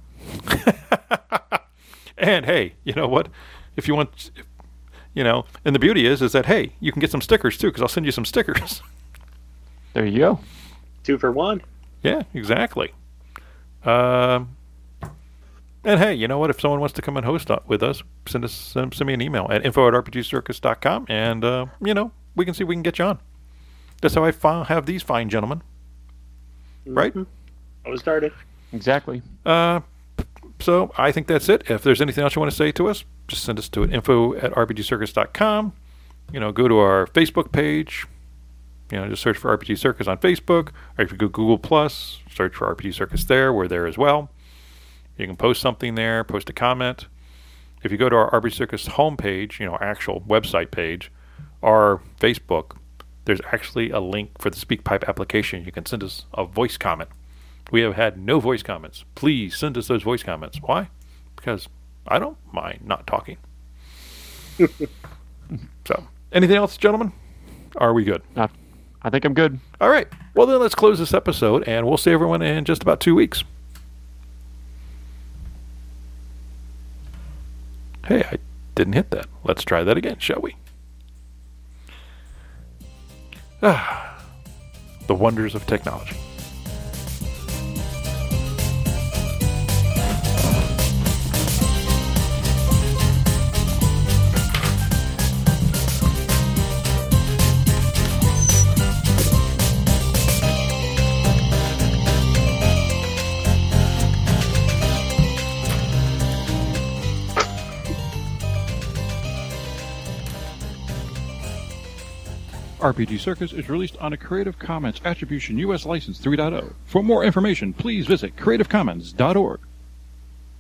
And hey, you know what? If you want, you know, and the beauty is, is that hey, you can get some stickers too, because I'll send you some stickers. There you go. Two for one. Yeah, exactly. Um, and hey, you know what? If someone wants to come and host with us, send us send, send me an email at info at r p g circus dot com, and uh, you know, we can see if we can get you on. That's how I fi- have these fine gentlemen, right? Mhm. I was started. Exactly. Uh, so I think that's it. If there's anything else you want to say to us, just send us to info at r p g circus dot com. You know, go to our Facebook page. You know, just search for R P G Circus on Facebook, or if you go Google Plus, search for R P G Circus there. We're there as well. You can post something there, post a comment. If you go to our R P G Circus homepage, you know, our actual website page, our Facebook, there's actually a link for the SpeakPipe application. You can send us a voice comment. We have had no voice comments. Please send us those voice comments. Why? Because I don't mind not talking. So, anything else, gentlemen? Are we good? Uh, I think I'm good. All right. Well, then let's close this episode, and we'll see everyone in just about two weeks. Hey, I didn't hit that. Let's try that again, shall we? Ah, the wonders of technology. R P G Circus is released on a Creative Commons Attribution U S License three point oh. For more information, please visit creative commons dot org.